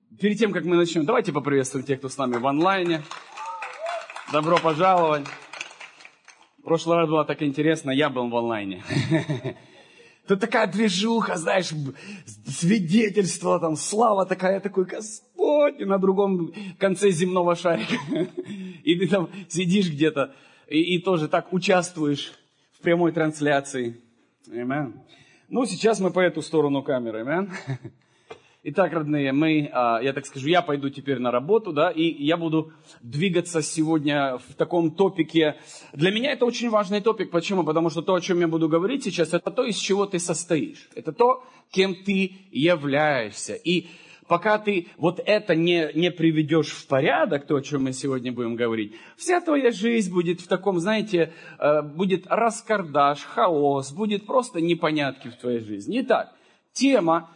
Перед тем, как мы начнем, давайте поприветствуем тех, кто с нами в онлайне. Добро пожаловать. В прошлый раз было так интересно, я был в онлайне. Тут такая движуха, знаешь, свидетельство, там, слава такая, такой Господь, и на другом конце земного шарика. И ты там сидишь где-то и тоже так участвуешь в прямой трансляции. Аминь. Ну, сейчас мы по эту сторону камеры. Аминь. Итак, родные, я так скажу, я пойду теперь на работу, да, и я буду двигаться сегодня в таком топике. Для меня это очень важный топик. Почему? Потому что то, о чем я буду говорить сейчас, это то, из чего ты состоишь. Это то, кем ты являешься. И пока ты вот это не приведешь в порядок, то, о чем мы сегодня будем говорить, вся твоя жизнь будет в таком, знаете, будет раскардаш, хаос, будет просто непонятки в твоей жизни. Итак, тема,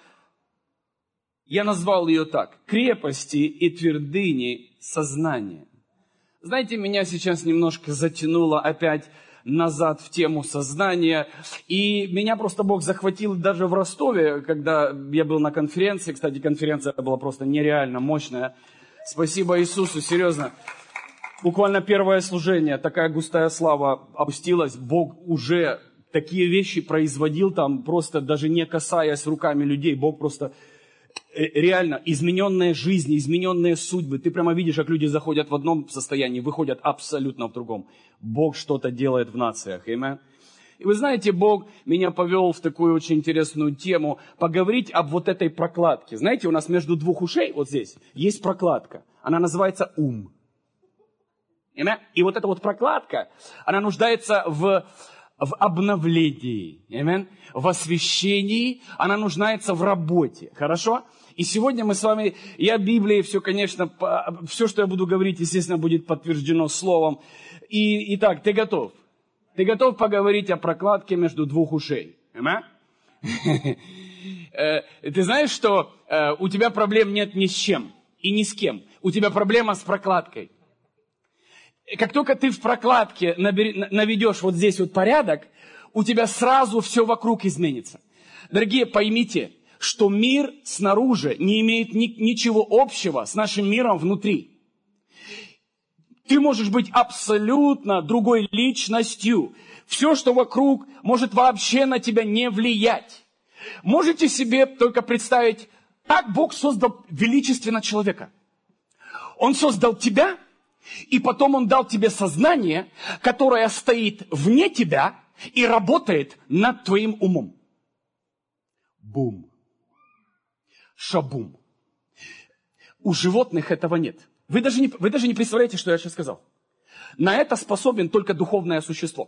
я назвал ее так: крепости и твердыни сознания. Знаете, меня сейчас немножко затянуло опять назад в тему сознания. И меня просто Бог захватил даже в Ростове, когда я был на конференции. Кстати, конференция была просто нереально мощная. Спасибо Иисусу, серьезно. Буквально первое служение, такая густая слава опустилась. Бог уже такие вещи производил там, просто даже не касаясь руками людей. Бог просто... Реально, измененные жизни, измененные судьбы. Ты прямо видишь, как люди заходят в одном состоянии, выходят абсолютно в другом. Бог что-то делает в нациях. Аминь. И вы знаете, Бог меня повел в такую очень интересную тему, поговорить об вот этой прокладке. Знаете, у нас между двух ушей, вот здесь, есть прокладка. Она называется ум. Аминь. И вот эта вот прокладка, она нуждается в обновлении, аминь, в освящении, она нуждается в работе, хорошо? И сегодня мы с вами, я Библии, все, конечно, все, что я буду говорить, естественно, будет подтверждено словом. Итак, ты готов? Ты готов поговорить о прокладке между двух ушей? Аминь? Ты знаешь, что у тебя проблем нет ни с чем и ни с кем. У тебя проблема с прокладкой. Как только ты в прокладке наведешь вот здесь вот порядок, у тебя сразу все вокруг изменится. Дорогие, поймите, что мир снаружи не имеет ничего общего с нашим миром внутри. Ты можешь быть абсолютно другой личностью. Все, что вокруг, может вообще на тебя не влиять. Можете себе только представить, как Бог создал величественно человека. Он создал тебя, и потом Он дал тебе сознание, которое стоит вне тебя и работает над твоим умом. Бум. Шабум. У животных этого нет. Вы даже не представляете, что я сейчас сказал. На это способен только духовное существо.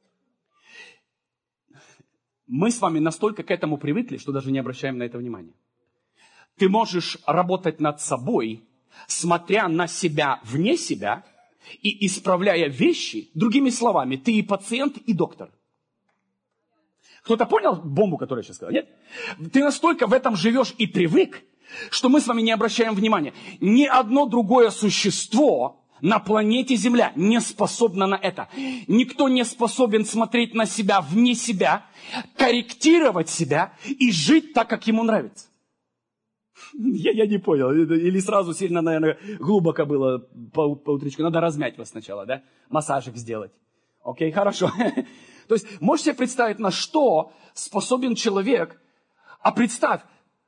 Мы с вами настолько к этому привыкли, что даже не обращаем на это внимания. Ты можешь работать над собой, смотря на себя вне себя и исправляя вещи. Другими словами, ты и пациент, и доктор. Кто-то понял бомбу, которую я сейчас сказал? Нет? Ты настолько в этом живешь и привык, что мы с вами не обращаем внимания. Ни одно другое существо на планете Земля не способно на это. Никто не способен смотреть на себя вне себя, корректировать себя и жить так, как ему нравится. Я не понял. Или сразу сильно, наверное, глубоко было по утречку. Надо размять вас сначала, да? Массажик сделать. Окей, хорошо. То есть, можете себе представить, на что способен человек? А представь,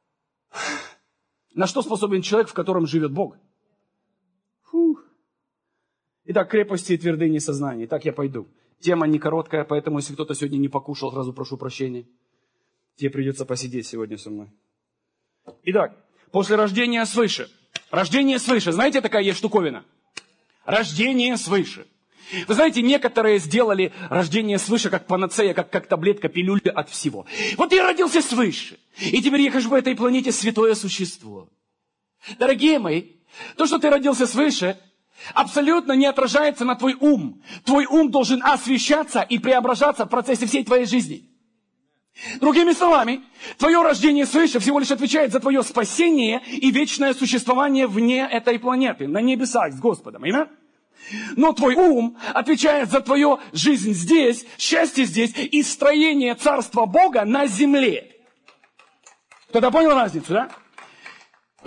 на что способен человек, в котором живет Бог? Фух. Итак, крепости и твердыни сознания. Итак, я пойду. Тема не короткая, поэтому, если кто-то сегодня не покушал, сразу прошу прощения. Тебе придется посидеть сегодня со мной. Итак, после рождения свыше. Рождение свыше. Знаете, такая есть штуковина? Рождение свыше. Вы знаете, некоторые сделали рождение свыше как панацея, как таблетка, пилюля от всего. Вот я родился свыше, и теперь я хожу по этой планете святое существо. Дорогие мои, то, что ты родился свыше, абсолютно не отражается на твой ум. Твой ум должен освещаться и преображаться в процессе всей твоей жизни. Другими словами, твое рождение свыше всего лишь отвечает за твое спасение и вечное существование вне этой планеты, на небесах с Господом. Аминь? Но твой ум отвечает за твою жизнь здесь, счастье здесь и строение Царства Бога на земле. Кто-то понял разницу, да?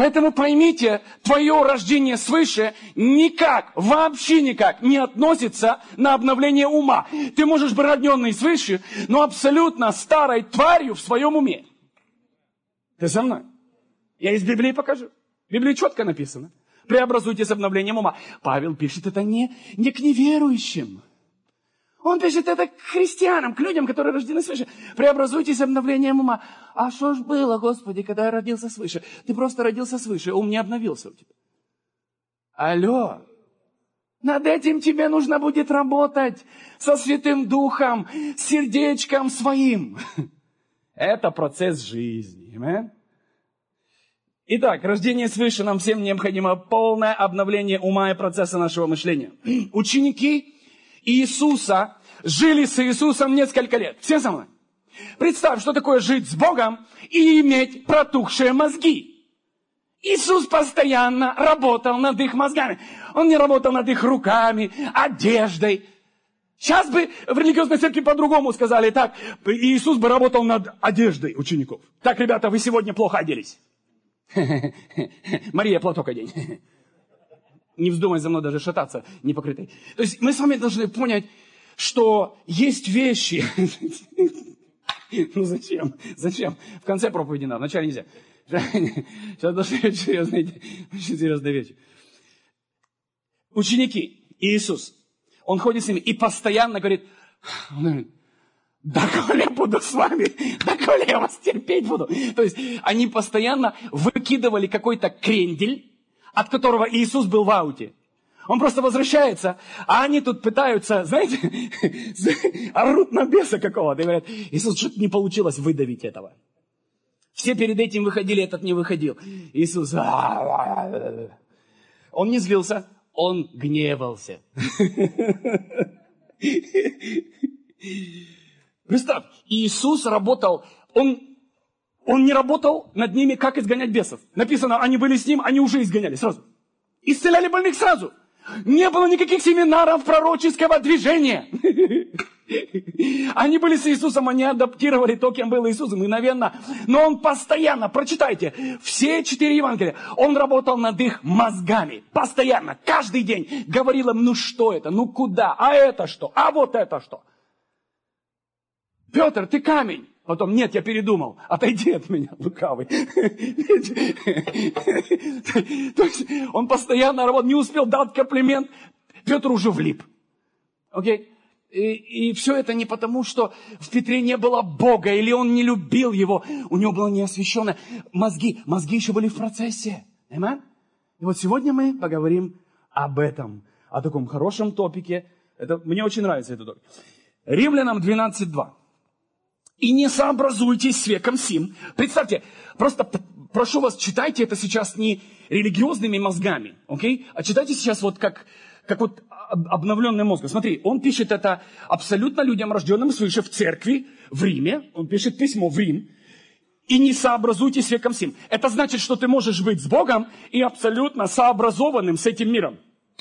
Поэтому поймите, твое рождение свыше никак, вообще никак не относится на обновление ума. Ты можешь быть рожденный свыше, но абсолютно старой тварью в своем уме. Ты со мной? Я из Библии покажу. В Библии четко написано. Преобразуйтесь обновлением ума. Павел пишет это не к неверующим. Он пишет это к христианам, к людям, которые рождены свыше. Преобразуйтесь обновлением ума. А что ж было, Господи, когда я родился свыше? Ты просто родился свыше, ум не обновился у тебя. Алло. Над этим тебе нужно будет работать со Святым Духом, с сердечком своим. Это процесс жизни. Amen? Итак, рождение свыше нам всем необходимо полное обновление ума и процесса нашего мышления. Ученики Иисуса жили с Иисусом несколько лет. Все со мной? Представь, что такое жить с Богом и иметь протухшие мозги. Иисус постоянно работал над их мозгами. Он не работал над их руками, одеждой. Сейчас бы в религиозной церкви по-другому сказали так. Иисус бы работал над одеждой учеников. Так, ребята, вы сегодня плохо оделись. Мария, платок одень. Не вздумай за мной даже шататься непокрытой. То есть мы с вами должны понять, что есть вещи. Ну зачем? Зачем? В конце проповеди надо, вначале нельзя. Сейчас должны быть серьезные вещи. Ученики, Иисус, Он ходит с ними и постоянно говорит, доколе буду с вами, доколе я вас терпеть буду. То есть они постоянно выкидывали какой-то крендель, от которого Иисус был в ауте. Он просто возвращается, а они тут пытаются, знаете, орут на беса какого-то. И говорят, Иисус, что-то не получилось выдавить этого. Все перед этим выходили, этот не выходил. Иисус, он не злился, он гневался. Представь, Иисус работал, он не работал над ними, как изгонять бесов. Написано, они были с ним, они уже изгоняли сразу. Исцеляли больных сразу. Не было никаких семинаров пророческого движения. Они были с Иисусом, они адаптировали то, кем был Иисус, мгновенно. Но он постоянно, прочитайте, все 4 Евангелия, он работал над их мозгами. Постоянно, каждый день. Говорил им, ну что это, ну куда, а это что, а вот это что. Петр, ты камень. Потом, нет, я передумал. Отойди от меня, лукавый. То есть он постоянно работал, не успел дать комплимент. Петр уже влип. Окей? И все это не потому, что в Петре не было Бога, или он не любил его. У него было неосвященное. Мозги еще были в процессе. Аминь? И вот сегодня мы поговорим об этом. О таком хорошем топике. Мне очень нравится этот топик. Римлянам 12:2. И не сообразуйтесь с веком сим. Представьте, просто прошу вас, читайте это сейчас не религиозными мозгами, окей? А читайте сейчас вот как вот обновленный мозг. Смотри, он пишет это абсолютно людям, рожденным свыше в церкви, в Риме. Он пишет письмо в Рим. И не сообразуйтесь с веком сим. Это значит, что ты можешь быть с Богом и абсолютно сообразованным с этим миром.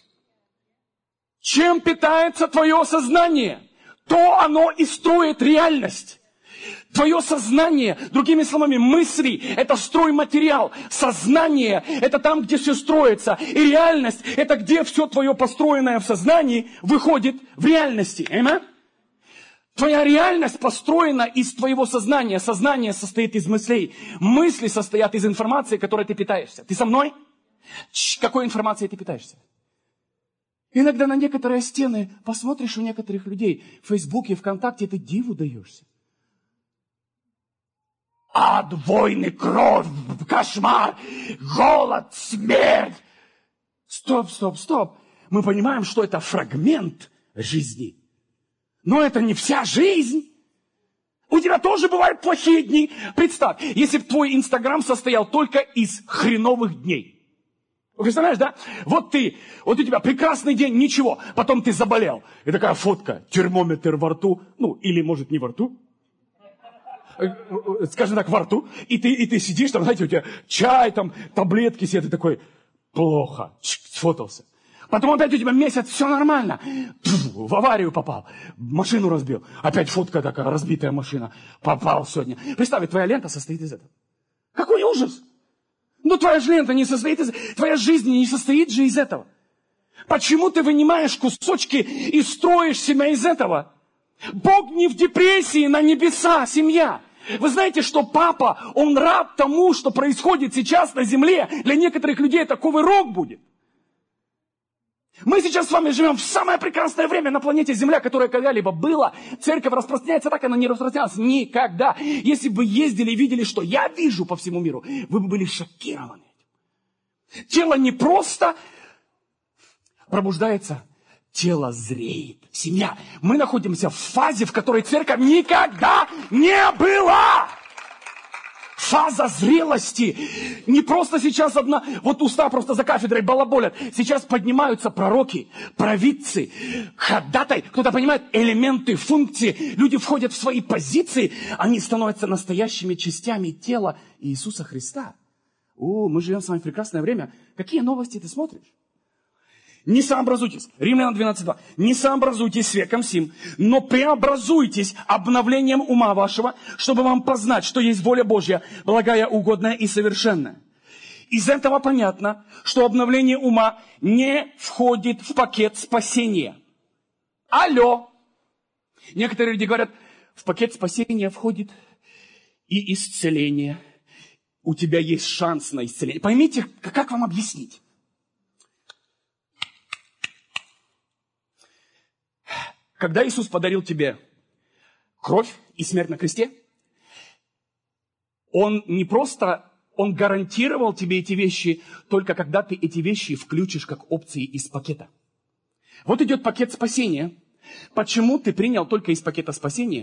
Чем питается твое сознание, то оно и строит реальность. Твое сознание, другими словами, мысли – это стройматериал. Сознание – это там, где все строится. И реальность – это где все твое построенное в сознании выходит в реальности. Аминь? Твоя реальность построена из твоего сознания. Сознание состоит из мыслей. Мысли состоят из информации, которой ты питаешься. Ты со мной? Какой информацией ты питаешься? Иногда на некоторые стены посмотришь у некоторых людей в Фейсбуке, ВКонтакте, ты диву даешься. Ад, войны, кровь, кошмар, голод, смерть. Стоп. Мы понимаем, что это фрагмент жизни. Но это не вся жизнь. У тебя тоже бывают плохие дни. Представь, если бы твой Инстаграм состоял только из хреновых дней. Представляешь, да? Вот у тебя прекрасный день, ничего. Потом ты заболел. И такая фотка, термометр во рту. Ну, или может не во рту. Скажем так, во рту, и ты сидишь, там, знаете, у тебя чай, там, таблетки все, ты такой, плохо, сфотался. Потом опять у тебя месяц, все нормально. В аварию попал, машину разбил. Опять фотка такая, разбитая машина. Попал сегодня. Представь, твоя лента состоит из этого. Какой ужас! Но твоя же лента не состоит твоя жизнь не состоит же из этого. Почему ты вынимаешь кусочки и строишь себя из этого? Бог не в депрессии, на небеса, семья. Вы знаете, что папа, он рад тому, что происходит сейчас на земле. Для некоторых людей это кувырок будет. Мы сейчас с вами живем в самое прекрасное время на планете Земля, которое когда-либо было. Церковь распространяется так, она не распространялась никогда. Если бы ездили и видели, что я вижу по всему миру, вы бы были шокированы. Тело не просто пробуждается, тело зреет. Семья, мы находимся в фазе, в которой церковь никогда не была. Фаза зрелости. Не просто сейчас одна, вот уста просто за кафедрой балаболят. Сейчас поднимаются пророки, провидцы, ходатай. Кто-то понимает элементы, функции. Люди входят в свои позиции. Они становятся настоящими частями тела Иисуса Христа. Мы живем с вами в прекрасное время. Какие новости ты смотришь? Не сообразуйтесь, Римлянам 12:2, не сообразуйтесь с веком сим, но преобразуйтесь обновлением ума вашего, чтобы вам познать, что есть воля Божья, благая, угодная и совершенная. Из этого понятно, что обновление ума не входит в пакет спасения. Алло! Некоторые люди говорят, в пакет спасения входит и исцеление. У тебя есть шанс на исцеление. Поймите, как вам объяснить? Когда Иисус подарил тебе кровь и смерть на кресте, Он не просто, Он гарантировал тебе эти вещи, только когда ты эти вещи включишь как опции из пакета. Вот идет пакет спасения. Почему ты принял только из пакета спасения?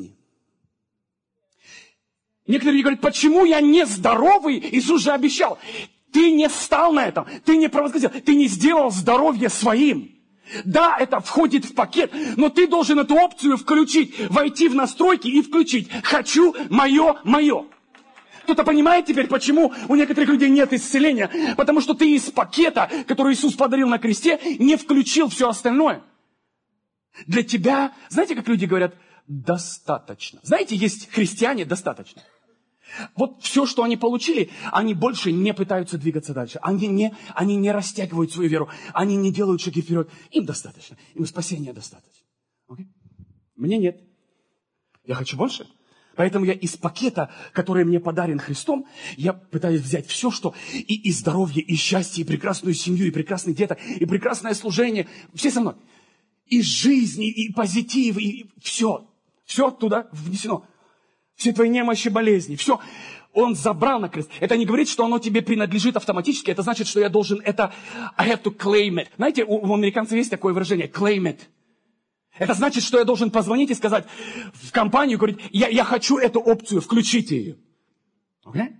Некоторые люди говорят, почему я не здоровый? Иисус же обещал. Ты не встал на этом, ты не провозгласил, ты не сделал здоровье своим. Да, это входит в пакет, но ты должен эту опцию включить, войти в настройки и включить. Хочу, мое. Кто-то понимает теперь, почему у некоторых людей нет исцеления? Потому что ты из пакета, который Иисус подарил на кресте, не включил все остальное. Для тебя, знаете, как люди говорят, достаточно. Знаете, есть христиане достаточно. Вот все, что они получили, они больше не пытаются двигаться дальше. Они не растягивают свою веру. Они не делают шаги вперед. Им достаточно. Им спасения достаточно. Okay? Мне нет. Я хочу больше. Поэтому я из пакета, который мне подарен Христом, я пытаюсь взять все, что и здоровье, и счастье, и прекрасную семью, и прекрасных деток, и прекрасное служение. Все со мной. И жизнь, и позитив, и все. Все туда внесено. Все твои немощи, болезни, все. Он забрал на крест. Это не говорит, что оно тебе принадлежит автоматически. Это значит, что я должен это... I have to claim it. Знаете, у американцев есть такое выражение. Claim it. Это значит, что я должен позвонить и сказать в компанию, говорить, я хочу эту опцию, включите ее. Okay?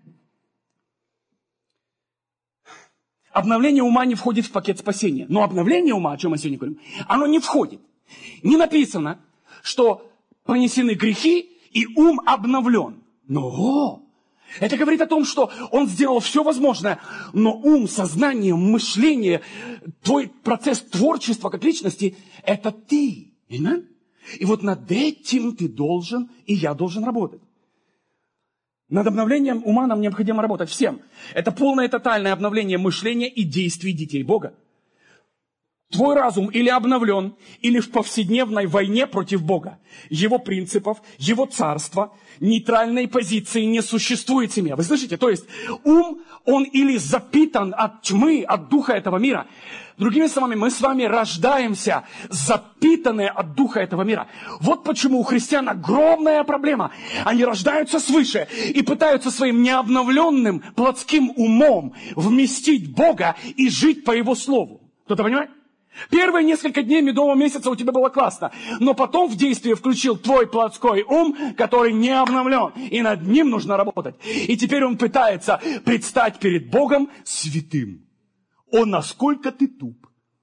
Обновление ума не входит в пакет спасения. Но обновление ума, о чем мы сегодня говорим, оно не входит. Не написано, что понесены грехи, и ум обновлен. Но это говорит о том, что он сделал все возможное, но ум, сознание, мышление, твой процесс творчества как личности, это ты. Amen? И вот над этим ты должен, и я должен работать. Над обновлением ума нам необходимо работать всем. Это полное и тотальное обновление мышления и действий детей Бога. Твой разум или обновлен, или в повседневной войне против Бога. Его принципов, Его царства, нейтральной позиции не существует, семья. Вы слышите? То есть ум, он или запитан от тьмы, от духа этого мира. Другими словами, мы с вами рождаемся, запитанные от духа этого мира. Вот почему у христиан огромная проблема. Они рождаются свыше и пытаются своим необновленным плотским умом вместить Бога и жить по Его слову. Кто-то понимает? Первые несколько дней медового месяца у тебя было классно, но потом в действие включил твой плотской ум, который не обновлен, и над ним нужно работать. И теперь он пытается предстать перед Богом святым. О, насколько ты туп!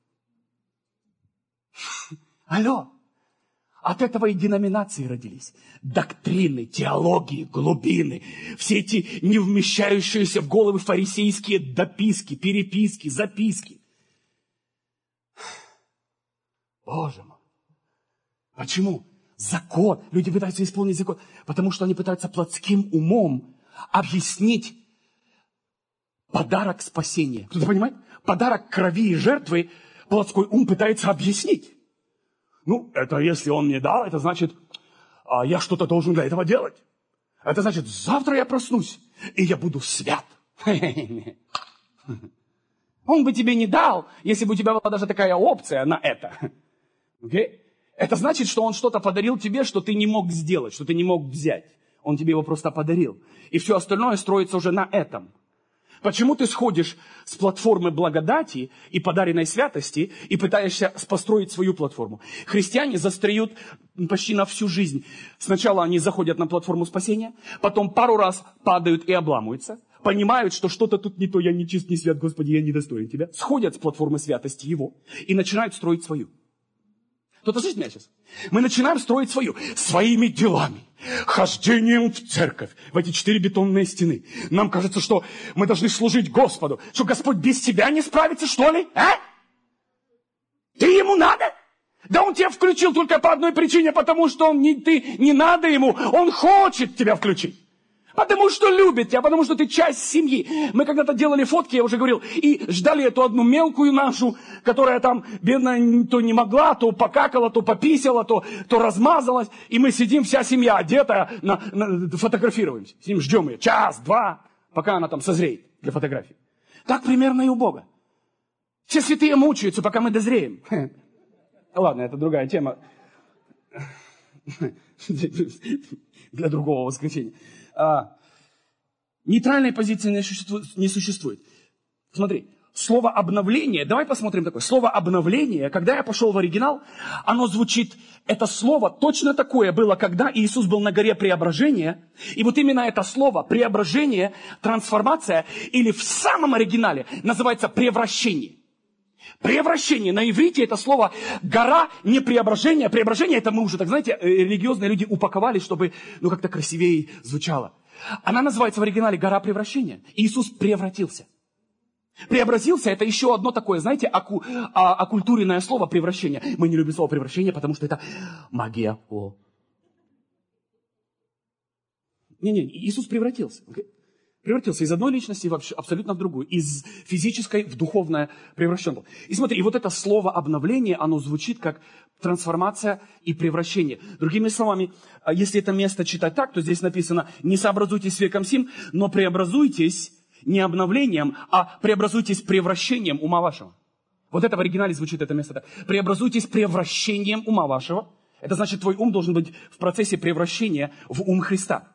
Алло! От этого и деноминации родились. Доктрины, теологии, глубины. Все эти не вмещающиеся в головы фарисейские дописки, переписки, записки. Боже мой. Почему? Закон. Люди пытаются исполнить закон. Потому что они пытаются плотским умом объяснить подарок спасения. Кто-то понимает? Подарок крови и жертвы плотской ум пытается объяснить. Ну, это если он мне дал, это значит, я что-то должен для этого делать. Это значит, завтра я проснусь, и я буду свят. Он бы тебе не дал, если бы у тебя была даже такая опция на это. Okay? Это значит, что он что-то подарил тебе, что ты не мог сделать, что ты не мог взять. Он тебе его просто подарил. И все остальное строится уже на этом. Почему ты сходишь с платформы благодати и подаренной святости и пытаешься построить свою платформу? Христиане застряют почти на всю жизнь. Сначала они заходят на платформу спасения, потом пару раз падают и обламываются, понимают, что что-то тут не то, я не чист, не свят, Господи, я не достоин Тебя, сходят с платформы святости Его и начинают строить свою. Кто-то слышит меня сейчас? Мы начинаем строить свою, своими делами, хождением в церковь, в эти 4 бетонные стены. Нам кажется, что мы должны служить Господу, что Господь без тебя не справится, что ли? А? Ты ему надо? Да он тебя включил только по одной причине, потому что ты не надо ему, он хочет тебя включить. Потому что любит тебя, потому что ты часть семьи. Мы когда-то делали фотки, я уже говорил, и ждали эту одну мелкую нашу, которая там, бедная, то не могла, то покакала, то пописала, то размазалась. И мы сидим, вся семья одетая, фотографируемся. Сидим, ждем ее час, два, пока она там созреет для фотографий. Так примерно и у Бога. Все святые мучаются, пока мы дозреем. Ладно, это другая тема. Для другого воскресенья. Нейтральной позиции не существует. Смотри, слово обновление, давай посмотрим такое. Слово обновление, когда я пошел в оригинал, оно звучит, это слово точно такое было, когда Иисус был на горе преображения. И вот именно это слово, преображение, трансформация, или в самом оригинале называется превращение. Превращение. На иврите это слово гора, не преображение. Преображение это мы уже, так знаете, религиозные люди упаковали, чтобы как-то красивее звучало. Она называется в оригинале гора превращения. Иисус превратился. Преобразился это еще одно такое, знаете, оккультуренное слово превращение. Мы не любим слово превращение, потому что это магия. Не, Иисус превратился. Okay? Превратился из одной личности вообще абсолютно в другую. Из физической в духовное превращен был. И смотри, и вот это слово обновление, оно звучит как трансформация и превращение. Другими словами, если это место читать так, то здесь написано: не сообразуйтесь с веком сим, но преобразуйтесь не обновлением, а преобразуйтесь превращением ума вашего. Вот это в оригинале звучит это место так. Преобразуйтесь превращением ума вашего. Это значит, твой ум должен быть в процессе превращения в ум Христа.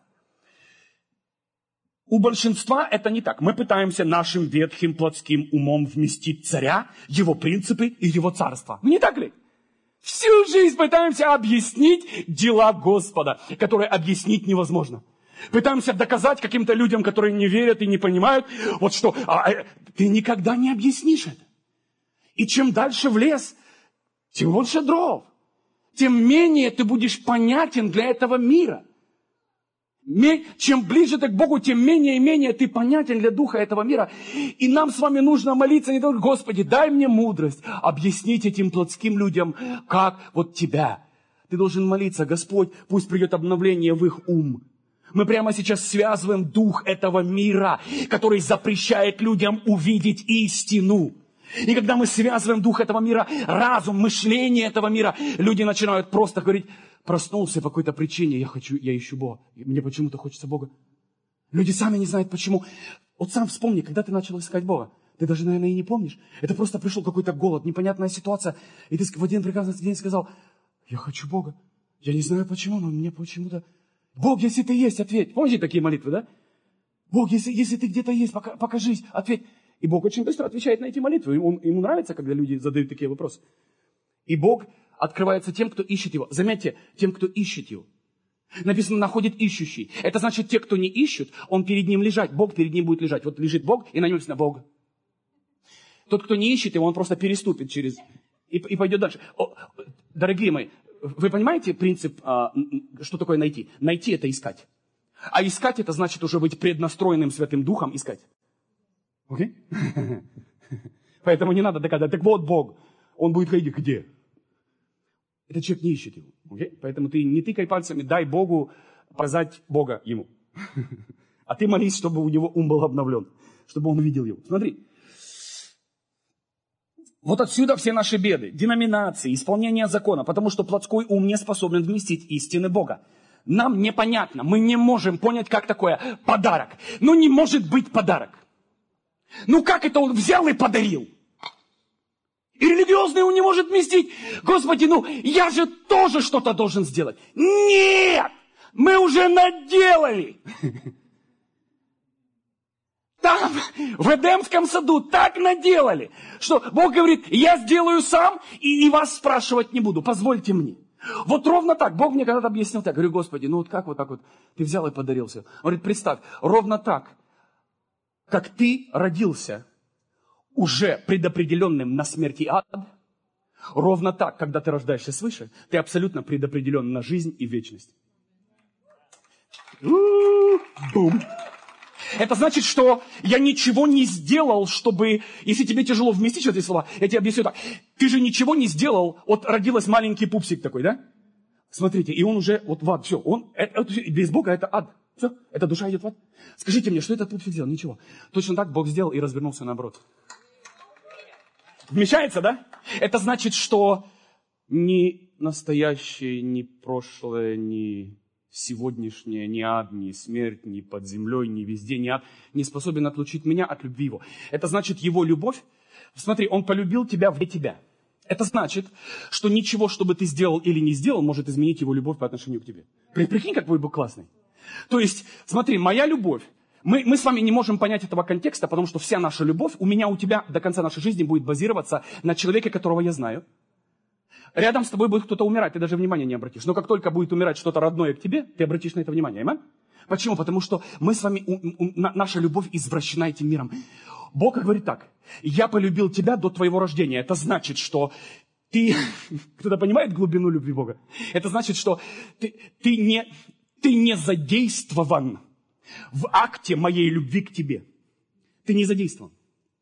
У большинства это не так. Мы пытаемся нашим ветхим плотским умом вместить царя, его принципы и его царство. Не так ли? Всю жизнь пытаемся объяснить дела Господа, которые объяснить невозможно. Пытаемся доказать каким-то людям, которые не верят и не понимают, вот что, ты никогда не объяснишь это. И чем дальше в лес, тем больше дров, тем менее ты будешь понятен для этого мира. Чем ближе ты к Богу, тем менее и менее ты понятен для духа этого мира. И нам с вами нужно молиться не только: Господи, дай мне мудрость объяснить этим плотским людям, как вот Тебя. Ты должен молиться: Господь, пусть придет обновление в их ум. Мы прямо сейчас связываем дух этого мира, который запрещает людям увидеть истину. И когда мы связываем дух этого мира, разум, мышление этого мира, люди начинают просто говорить: проснулся по какой-то причине, я ищу Бога. Мне почему-то хочется Бога. Люди сами не знают почему. Вот сам вспомни, когда ты начал искать Бога. Ты даже, наверное, и не помнишь. Это просто пришел какой-то голод, непонятная ситуация. И ты в один прекрасный день сказал: я хочу Бога. Я не знаю почему, но мне почему-то... Бог, если ты есть, ответь. Помните такие молитвы, да? Бог, если ты где-то есть, покажись, ответь. И Бог очень быстро отвечает на эти молитвы. Ему нравится, когда люди задают такие вопросы. И Бог открывается тем, кто ищет Его. Заметьте, тем, кто ищет Его. Написано: находит ищущий. Это значит, те, кто не ищут, он перед ним лежать. Бог перед ним будет лежать. Вот лежит Бог, и на нем написано Бог. Тот, кто не ищет Его, он просто переступит через... И пойдет дальше. Дорогие мои, вы понимаете принцип, что такое найти? Найти — это искать. А искать — это значит уже быть преднастроенным Святым Духом искать. Окей? Поэтому не надо доказать. Так вот Бог. Он будет ходить где? Этот человек не ищет Его. Okay? Поэтому ты не тыкай пальцами, дай Богу показать Бога ему. А ты молись, чтобы у него ум был обновлен. чтобы он увидел его. Смотри. Вот отсюда все наши беды, деноминации, исполнение закона, потому что плотской ум не способен вместить истины Бога. Нам непонятно, мы не можем понять, как такое подарок. Ну не может быть подарок. Ну как это он взял и подарил? И религиозный ум не может вместить. Господи, ну я же тоже что-то должен сделать. Нет! Мы уже наделали. Там, в Эдемском саду, так наделали, что Бог говорит, я сделаю сам и вас спрашивать не буду, позвольте мне. Вот ровно так. Бог мне когда-то объяснил так. Говорю, Господи, ну вот как вот так вот ты взял и подарил все. Он говорит, представь, ровно так, как ты родился уже предопределенным на смерть и ад, ровно так, когда ты рождаешься свыше, ты абсолютно предопределен на жизнь и вечность. Бум. Это значит, что я ничего не сделал, чтобы... Если тебе тяжело вместить эти слова, я тебе объясню так. Ты же ничего не сделал, вот родилась маленький пупсик такой, да? Смотрите, и он уже вот в ад, все. Без Бога это ад. Все, эта душа идет в ад. Скажите мне, что этот пупсик сделал? Ничего. Точно так Бог сделал и развернулся наоборот. Вмещается, да? Это значит, что ни настоящее, ни прошлое, ни... сегодняшнее, ни ад, ни смерть, ни под землей, ни везде, ни ад не способен отлучить меня от любви его. Это значит, его любовь, смотри, он полюбил тебя вне тебя. Это значит, что ничего, что бы ты сделал или не сделал, может изменить его любовь по отношению к тебе. Прикинь, как твой Бог классный. То есть, смотри, моя любовь, мы с вами не можем понять этого контекста, потому что вся наша любовь у меня, у тебя до конца нашей жизни будет базироваться на человеке, которого я знаю. Рядом с тобой будет кто-то умирать, ты даже внимания не обратишь. Но как только будет умирать что-то родное к тебе, ты обратишь на это внимание. Аминь? Почему? Потому что мы с вами, наша любовь извращена этим миром. Бог говорит так. Я полюбил тебя до твоего рождения. Это значит, что ты... Кто-то понимает глубину любви Бога? Это значит, что ты не задействован в акте моей любви к тебе. Ты не задействован.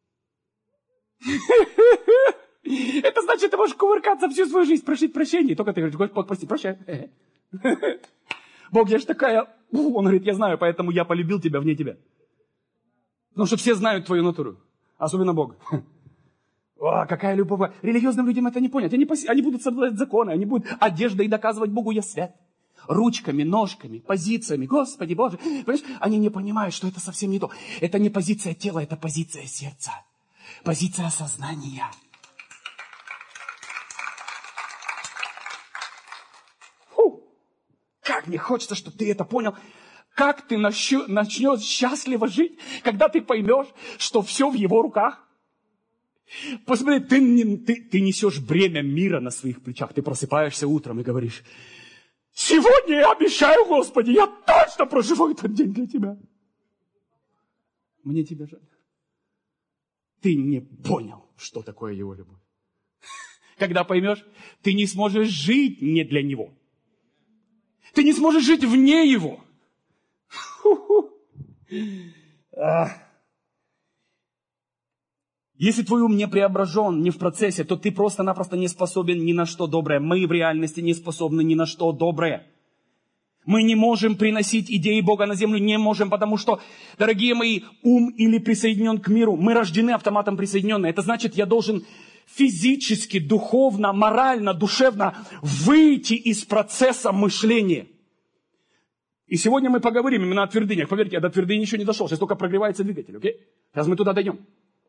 Это значит, ты можешь кувыркаться всю свою жизнь, просить прощения. И только ты говоришь, Господь, прости, прощай. Бог, я ж такая... Он говорит, я знаю, поэтому я полюбил тебя вне тебя. Потому что все знают твою натуру. Особенно Бог. О, какая любовь. Религиозным людям это не понять. Они будут соблюдать законы, они будут одеждой доказывать Богу, я свят. Ручками, ножками, позициями. Господи Боже. Понимаешь? Они не понимают, что это совсем не то. Это не позиция тела, это позиция сердца. Позиция сознания. Как мне хочется, чтобы ты это понял. Как ты начнешь счастливо жить, когда ты поймешь, что все в его руках. Посмотри, ты несешь бремя мира на своих плечах. Ты просыпаешься утром и говоришь, сегодня я обещаю, Господи, я точно проживу этот день для тебя. Мне тебя жаль. Ты не понял, что такое его любовь. Когда поймешь, ты не сможешь жить не для него. Ты не сможешь жить вне его. Если твой ум не преображен, не в процессе, то ты просто-напросто не способен ни на что доброе. Мы в реальности не способны ни на что доброе. Мы не можем приносить идеи Бога на землю, не можем, потому что, дорогие мои, ум или присоединен к миру. Мы рождены автоматом присоединенные. Это значит, я должен физически, духовно, морально, душевно выйти из процесса мышления. И сегодня мы поговорим именно о твердынях. Поверьте, я до твердыни еще не дошел. Сейчас только прогревается двигатель, окей? Сейчас мы туда дойдем.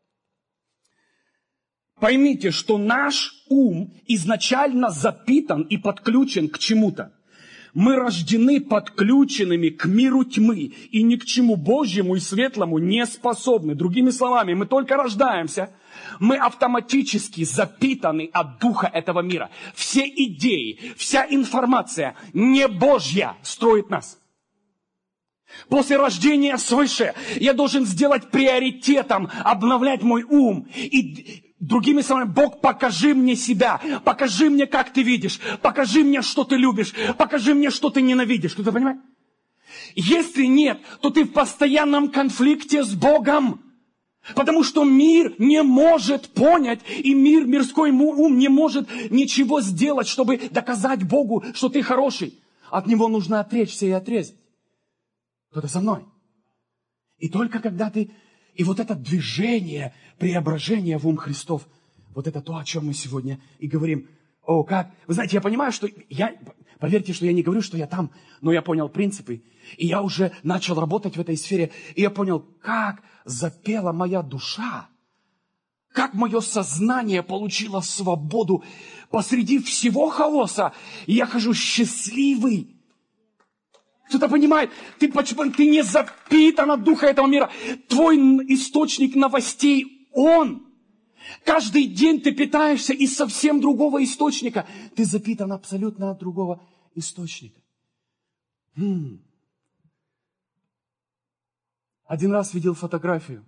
Поймите, что наш ум изначально запитан и подключен к чему-то. Мы рождены подключенными к миру тьмы и ни к чему Божьему и светлому не способны. Другими словами, мы только рождаемся, мы автоматически запитаны от духа этого мира. Все идеи, вся информация не Божья строит нас. После рождения свыше я должен сделать приоритетом обновлять мой ум. И другими словами, Бог, покажи мне себя, покажи мне, как ты видишь, покажи мне, что ты любишь, покажи мне, что ты ненавидишь. Кто-то понимает? Если нет, то ты в постоянном конфликте с Богом. Потому что мир не может понять, и мирской ум не может ничего сделать, чтобы доказать Богу, что ты хороший. От него нужно отречься и отрезать. Кто-то со мной. И только когда ты И вот это движение, преображение в ум Христов, вот это то, о чем мы сегодня и говорим. О, как? Вы знаете, я понимаю, что поверьте, что я не говорю, что я там, но я понял принципы. И я уже начал работать в этой сфере. И я понял, как запела моя душа. Как мое сознание получило свободу посреди всего хаоса. И я хожу счастливый. Кто-то понимает, ты не запитан от духа этого мира. Твой источник новостей, Он. Каждый день ты питаешься из совсем другого источника. Ты запитан абсолютно от другого источника. Один раз видел фотографию.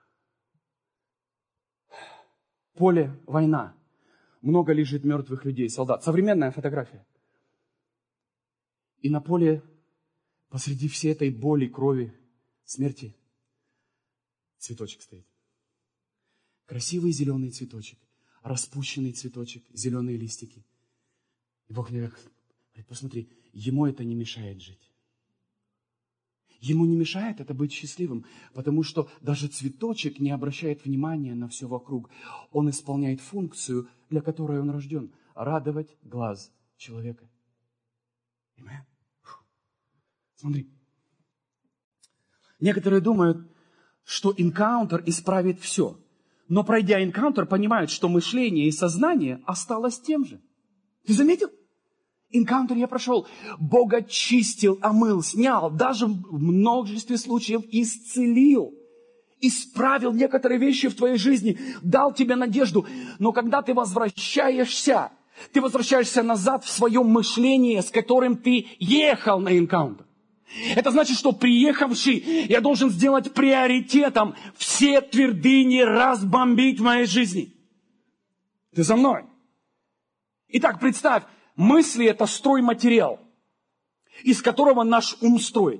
Поле, война. Много лежит мертвых людей, солдат. Современная фотография. И на поле, посреди всей этой боли, крови, смерти, цветочек стоит. Красивый зеленый цветочек, распущенный цветочек, зеленые листики. И Бог мне говорит, посмотри, ему это не мешает жить. Ему не мешает это быть счастливым, потому что даже цветочек не обращает внимания на все вокруг. Он исполняет функцию, для которой он рожден. Радовать глаз человека. Amen. Смотри. Некоторые думают, что энкаунтер исправит все. Но пройдя энкаунтер, понимают, что мышление и сознание осталось тем же. Ты заметил? Энкаунтер я прошел. Бог очистил, омыл, снял. Даже в множестве случаев исцелил. Исправил некоторые вещи в твоей жизни. Дал тебе надежду. Но когда ты возвращаешься назад в своем мышлении, с которым ты ехал на энкаунтер. Это значит, что приехавший, я должен сделать приоритетом все твердыни разбомбить в моей жизни. Ты со мной? Итак, представь, мысли – это стройматериал, из которого наш ум строит.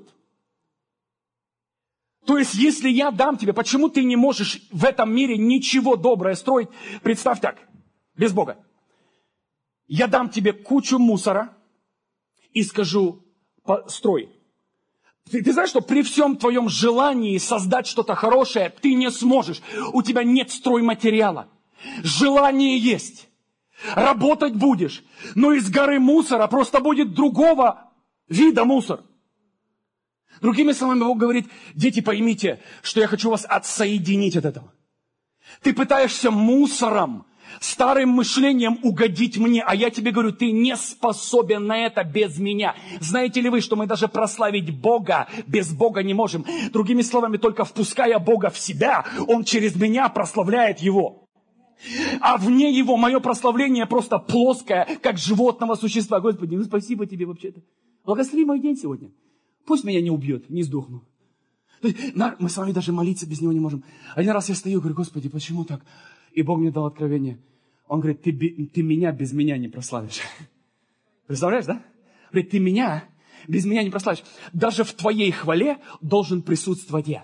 То есть, если я дам тебе, почему ты не можешь в этом мире ничего доброе строить? Представь так, без Бога. Я дам тебе кучу мусора и скажу, строй. Ты знаешь, что при всем твоем желании создать что-то хорошее, ты не сможешь. У тебя нет стройматериала. Желание есть. Работать будешь. Но из горы мусора просто будет другого вида мусор. Другими словами, Бог говорит, дети, поймите, что я хочу вас отсоединить от этого. Ты пытаешься мусором, старым мышлением угодить мне, а я тебе говорю, ты не способен на это без меня. Знаете ли вы, что мы даже прославить Бога без Бога не можем? Другими словами, только впуская Бога в себя, Он через меня прославляет Его. А вне Его мое прославление просто плоское, как животного существа. Господи, ну спасибо Тебе вообще-то. Благослови мой день сегодня. Пусть меня не убьет, не сдохну. Мы с вами даже молиться без Него не можем. Один раз я стою и говорю, Господи, почему так? И Бог мне дал откровение. Он говорит, ты меня без меня не прославишь. Представляешь, да? Говорит, ты меня без меня не прославишь. Даже в твоей хвале должен присутствовать я.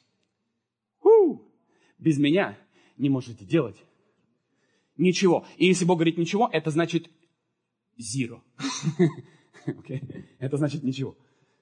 Без меня не можете делать ничего. И если Бог говорит ничего, это значит zero. Okay? Это значит ничего.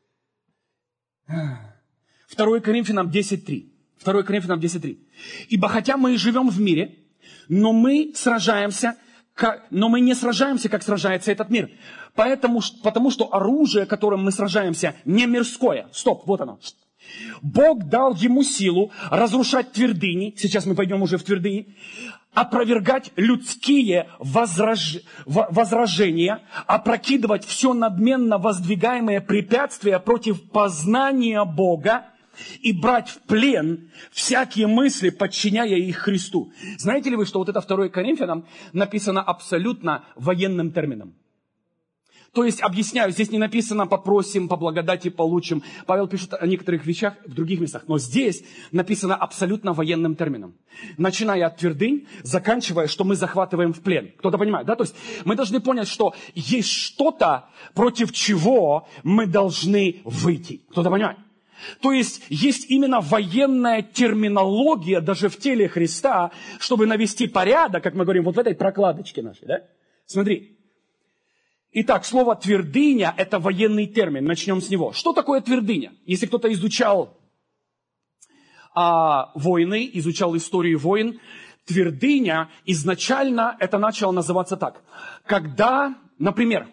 2 Коринфянам 10:3. 2 Коринфянам 10:3. Ибо хотя мы и живем в мире, но мы не сражаемся, как сражается этот мир. Потому что оружие, которым мы сражаемся, не мирское. Стоп, вот оно. Бог дал ему силу разрушать твердыни. Сейчас мы пойдем уже в твердыни. Опровергать людские возражения, опрокидывать все надменно воздвигаемые препятствия против познания Бога и брать в плен всякие мысли, подчиняя их Христу. Знаете ли вы, что вот это 2 Коринфянам написано абсолютно военным термином? То есть, объясняю, здесь не написано «попросим, по благодати получим». Павел пишет о некоторых вещах в других местах. Но здесь написано абсолютно военным термином. Начиная от твердынь, заканчивая, что мы захватываем в плен. Кто-то понимает, да? То есть, мы должны понять, что есть что-то, против чего мы должны выйти. Кто-то понимает? То есть, есть именно военная терминология даже в теле Христа, чтобы навести порядок, как мы говорим, вот в этой прокладочке нашей, да? Смотри. Итак, слово «твердыня» – это военный термин. Начнем с него. Что такое твердыня? Если кто-то изучал войны, изучал историю войн, твердыня изначально это начало называться так. Когда, например,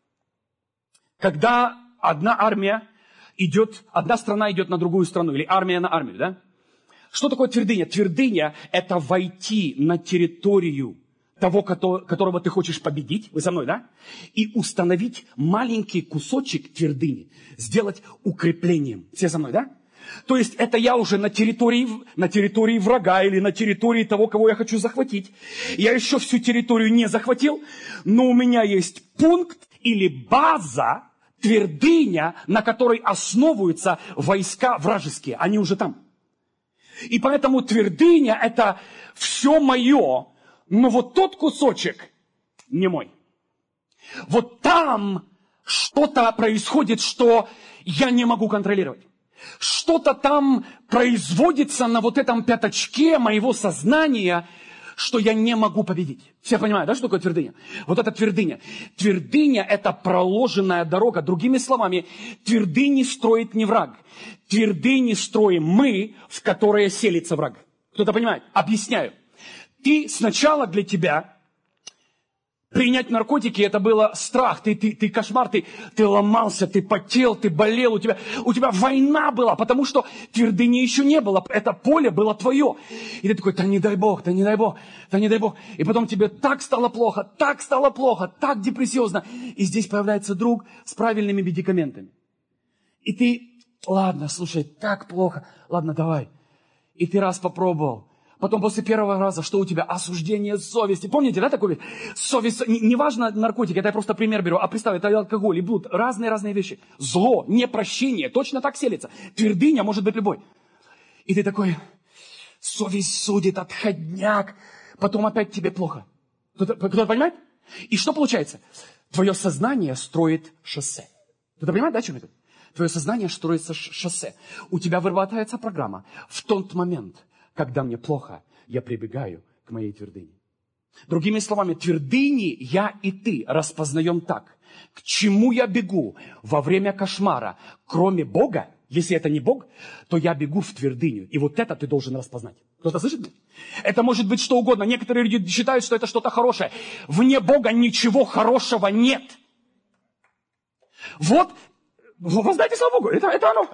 когда одна страна идет на другую страну, или армия на армию, да? Что такое твердыня? Твердыня – это войти на территорию того, которого ты хочешь победить, вы со мной, да? И установить маленький кусочек твердыни, сделать укреплением. Все со мной, да? То есть это я уже на территории врага или на территории того, кого я хочу захватить. Я еще всю территорию не захватил, но у меня есть пункт или база, твердыня, на которой основываются войска вражеские. Они уже там. И поэтому твердыня – это все мое, но вот тот кусочек не мой. Вот там что-то происходит, что я не могу контролировать. Что-то там производится на вот этом пятачке моего сознания, что я не могу победить. Все понимают, да, что такое твердыня? Вот это твердыня. Твердыня – это проложенная дорога. Другими словами, твердыни строит не враг. Твердыни строим мы, в которые селится враг. Кто-то понимает? Объясняю. Сначала для тебя принять наркотики, это было страх, ты кошмар, ты ломался, ты потел, ты болел, у тебя война была, потому что твердыни еще не было, это поле было твое. И ты такой, да не дай Бог, да не дай Бог, да не дай Бог. И потом тебе так стало плохо, так депрессиозно. И здесь появляется друг с правильными медикаментами. И ты, ладно, слушай, так плохо, ладно, давай. И ты раз попробовал. Потом после первого раза, что у тебя? Осуждение совести. Помните, да, такое? Совесть, неважно наркотики, это я просто пример беру. А представь, это алкоголь и блуд. Разные вещи. Зло, непрощение, точно так селится. Твердыня может быть любой. И ты такой, совесть судит, отходняк. Потом опять тебе плохо. Кто-то понимает? И что получается? Твое сознание строит шоссе. Кто-то понимает, да, о чем это? Твое сознание строится шоссе. У тебя вырабатывается программа. В тот момент, когда мне плохо, я прибегаю к моей твердыне. Другими словами, твердыни я и ты распознаем так. К чему я бегу во время кошмара, кроме Бога? Если это не Бог, то я бегу в твердыню. И вот это ты должен распознать. Кто-то слышит меня? Это может быть что угодно. Некоторые люди считают, что это что-то хорошее. Вне Бога ничего хорошего нет. Вот, воздайте слава Богу. Это оно.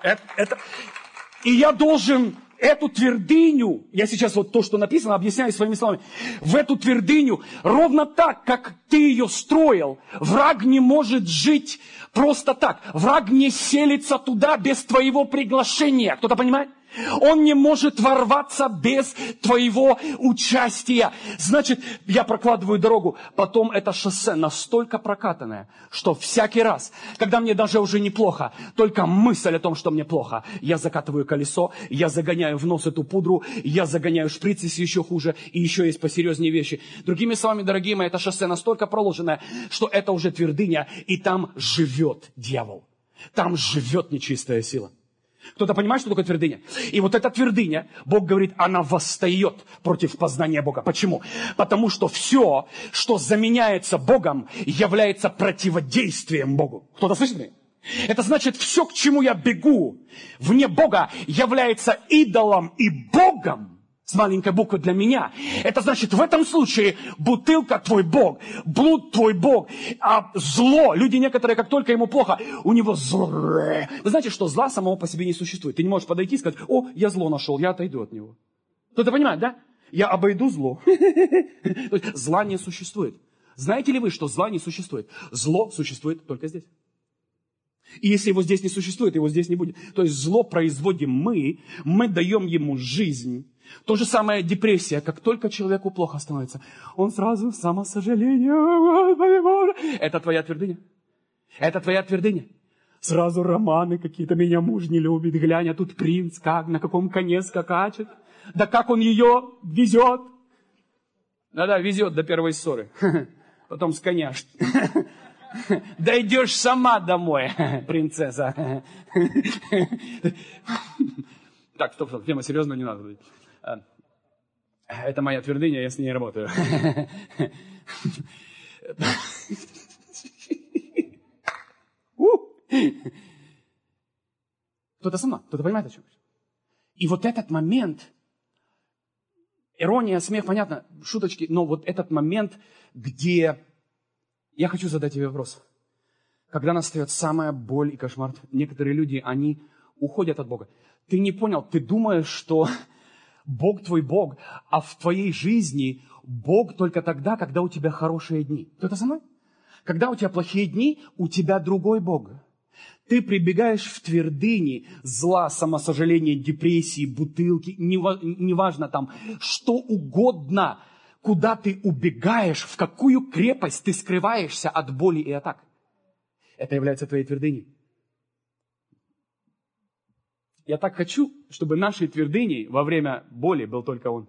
И я должен эту твердыню, я сейчас вот то, что написано, объясняю своими словами, в эту твердыню, ровно так, как ты ее строил, враг не может жить просто так. Враг не селится туда без твоего приглашения. Кто-то понимает? Он не может ворваться без твоего участия. Значит, я прокладываю дорогу. Потом это шоссе настолько прокатанное, что всякий раз, когда мне даже уже неплохо, только мысль о том, что мне плохо, я закатываю колесо, я загоняю в нос эту пудру, я загоняю шприц, если еще хуже, и еще есть посерьезнее вещи. Другими словами, дорогие мои, это шоссе настолько проложенное, что это уже твердыня, и там живет дьявол. Там живет нечистая сила. Кто-то понимает, что такое твердыня? И вот эта твердыня, Бог говорит, она восстает против познания Бога. Почему? Потому что все, что заменяется Богом, является противодействием Богу. Кто-то слышит меня? Это значит, все, к чему я бегу вне Бога, является идолом и Богом. С маленькой буквы для меня. Это значит, в этом случае бутылка твой Бог, блуд твой Бог, а зло, люди некоторые, как только ему плохо, у него зло. Вы знаете, что зла самого по себе не существует. Ты не можешь подойти и сказать, о, я зло нашел, я отойду от него. Кто-то понимает, да? Я обойду зло. Зла не существует. Знаете ли вы, что зла не существует? Зло существует только здесь. И если его здесь не существует, его здесь не будет. То есть зло производим мы даем ему жизнь. То же самое депрессия. Как только человеку плохо становится, он сразу самосожаление. Господи Боже. Это твоя твердыня. Это твоя твердыня. Сразу романы какие-то. Меня муж не любит. Глянь, а тут принц. Как, на каком коне скакачет. Да как он ее везет. Да-да, везет до первой ссоры. Потом с коня. Дойдешь сама домой, принцесса. Так, стоп, тема серьезная, не надо. Это моя твердыня, я с ней работаю. Кто-то сама, кто-то понимает, о чем? И вот этот момент, ирония, смех, понятно, шуточки, но вот этот момент, где... Я хочу задать тебе вопрос. Когда настает самая боль и кошмар, некоторые люди, они уходят от Бога. Ты не понял, ты думаешь, что Бог твой Бог, а в твоей жизни Бог только тогда, когда у тебя хорошие дни. Кто-то со мной? Когда у тебя плохие дни, у тебя другой Бог. Ты прибегаешь в твердыни зла, самосожаления, депрессии, бутылки, неважно там, что угодно, куда ты убегаешь, в какую крепость ты скрываешься от боли и атак. Это является твоей твердыней. Я так хочу, чтобы нашей твердыней во время боли был только Он.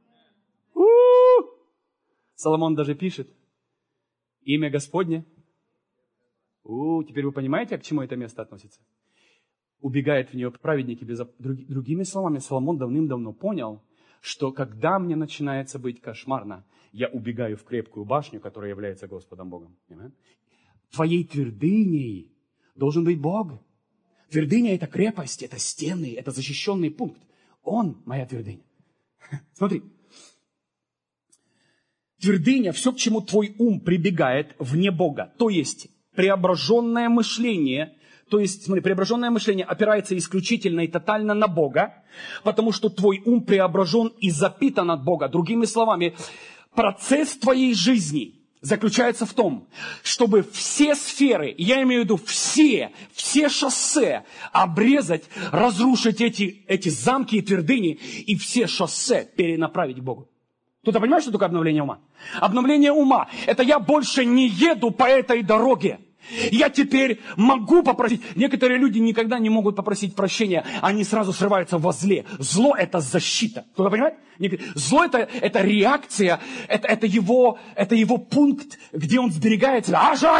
Соломон даже пишет, имя Господне. Теперь вы понимаете, к чему это место относится? Убегает в нее праведники. Другими словами, Соломон давным-давно понял, что когда мне начинается быть кошмарно, я убегаю в крепкую башню, которая является Господом Богом. Твоей твердыней должен быть Бог. Твердыня – это крепость, это стены, это защищенный пункт. Он – моя твердыня. Смотри. Твердыня – все, к чему твой ум прибегает вне Бога. То есть, преображенное мышление, преображенное мышление опирается исключительно и тотально на Бога, потому что твой ум преображен и запитан от Бога. Другими словами, процесс твоей жизни заключается в том, чтобы все сферы, я имею в виду все шоссе обрезать, разрушить эти замки и твердыни и все шоссе перенаправить к Богу. Кто-то понимает, что такое обновление ума? Обновление ума – это я больше не еду по этой дороге. Я теперь могу попросить. Некоторые люди никогда не могут попросить прощения. Они сразу срываются во зле. Зло – это защита. Кто-то понимает? Зло – это реакция. Это его пункт, где он сберегается.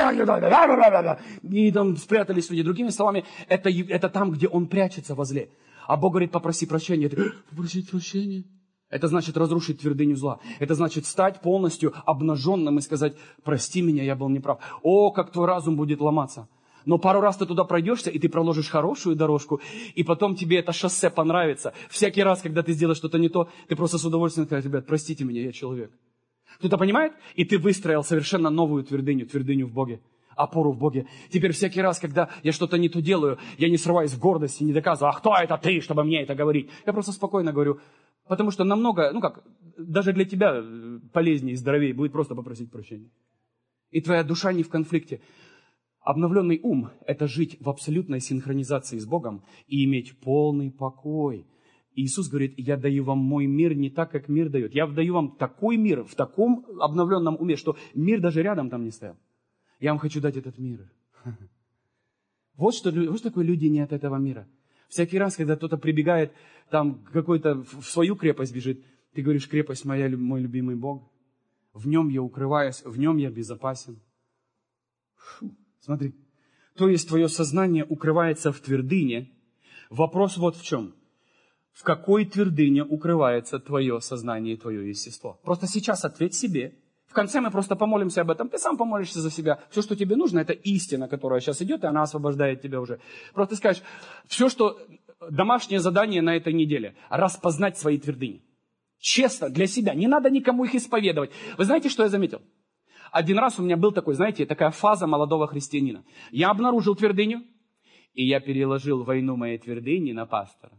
И там спрятались люди. Другими словами, это там, где он прячется во зле. А Бог говорит, попроси прощения. Попросить прощения? Это значит разрушить твердыню зла. Это значит стать полностью обнаженным и сказать, прости меня, я был неправ. Как твой разум будет ломаться. Но пару раз ты туда пройдешься, и ты проложишь хорошую дорожку, и потом тебе это шоссе понравится. Всякий раз, когда ты сделаешь что-то не то, ты просто с удовольствием скажешь, ребят, простите меня, я человек. Кто-то понимает? И ты выстроил совершенно новую твердыню в Боге. Опору в Боге. Теперь всякий раз, когда я что-то не то делаю, я не срываюсь в гордости, не доказываю, кто это ты, чтобы мне это говорить. Я просто спокойно говорю, потому что намного, даже для тебя полезнее и здоровее будет просто попросить прощения. И твоя душа не в конфликте. Обновленный ум – это жить в абсолютной синхронизации с Богом и иметь полный покой. Иисус говорит, я даю вам мой мир не так, как мир дает. Я даю вам такой мир в таком обновленном уме, что мир даже рядом там не стоял. Я вам хочу дать этот мир. Вот что такое люди не от этого мира. Всякий раз, когда кто-то прибегает, там какой-то в свою крепость бежит, ты говоришь, крепость моя, мой любимый Бог. В нем я укрываюсь, в нем я безопасен. Смотри. То есть твое сознание укрывается в твердыне. Вопрос вот в чем. В какой твердыне укрывается твое сознание и твое естество? Просто сейчас ответь себе. В конце мы просто помолимся об этом. Ты сам помолишься за себя. Все, что тебе нужно, это истина, которая сейчас идет, и она освобождает тебя уже. Просто скажешь, все, что домашнее задание на этой неделе, распознать свои твердыни. Честно, для себя. Не надо никому их исповедовать. Вы знаете, что я заметил? Один раз у меня был такая фаза молодого христианина. Я обнаружил твердыню, и я переложил войну моей твердыни на пастора.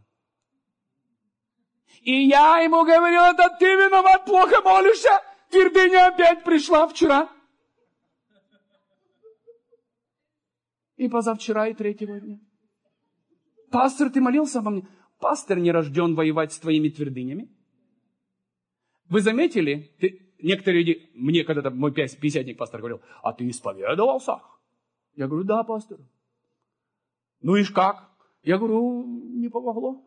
И я ему говорю, это ты виноват, плохо молишься. Твердыня опять пришла вчера. И позавчера, и третьего дня. Пастор, ты молился обо мне? Пастор не рожден воевать с твоими твердынями. Вы заметили? Некоторые люди, мне когда-то мой пятидесятник пастор говорил, а ты исповедовался? Я говорю, да, пастор. Ну и как? Я говорю, не помогло.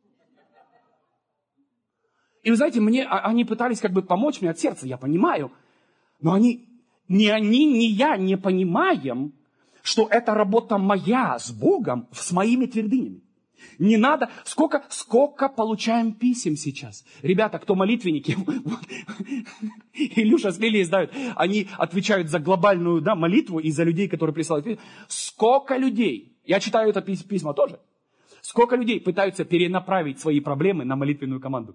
И вы знаете, они пытались помочь мне от сердца, я понимаю. Но ни я не понимаем, что это работа моя с Богом, с моими твердынями. Не надо. Сколько получаем писем сейчас? Ребята, кто молитвенники, Илюша с Лилией знают, они отвечают за глобальную молитву и за людей, которые присылают. Сколько людей, я читаю это письма тоже, Сколько людей пытаются перенаправить свои проблемы на молитвенную команду?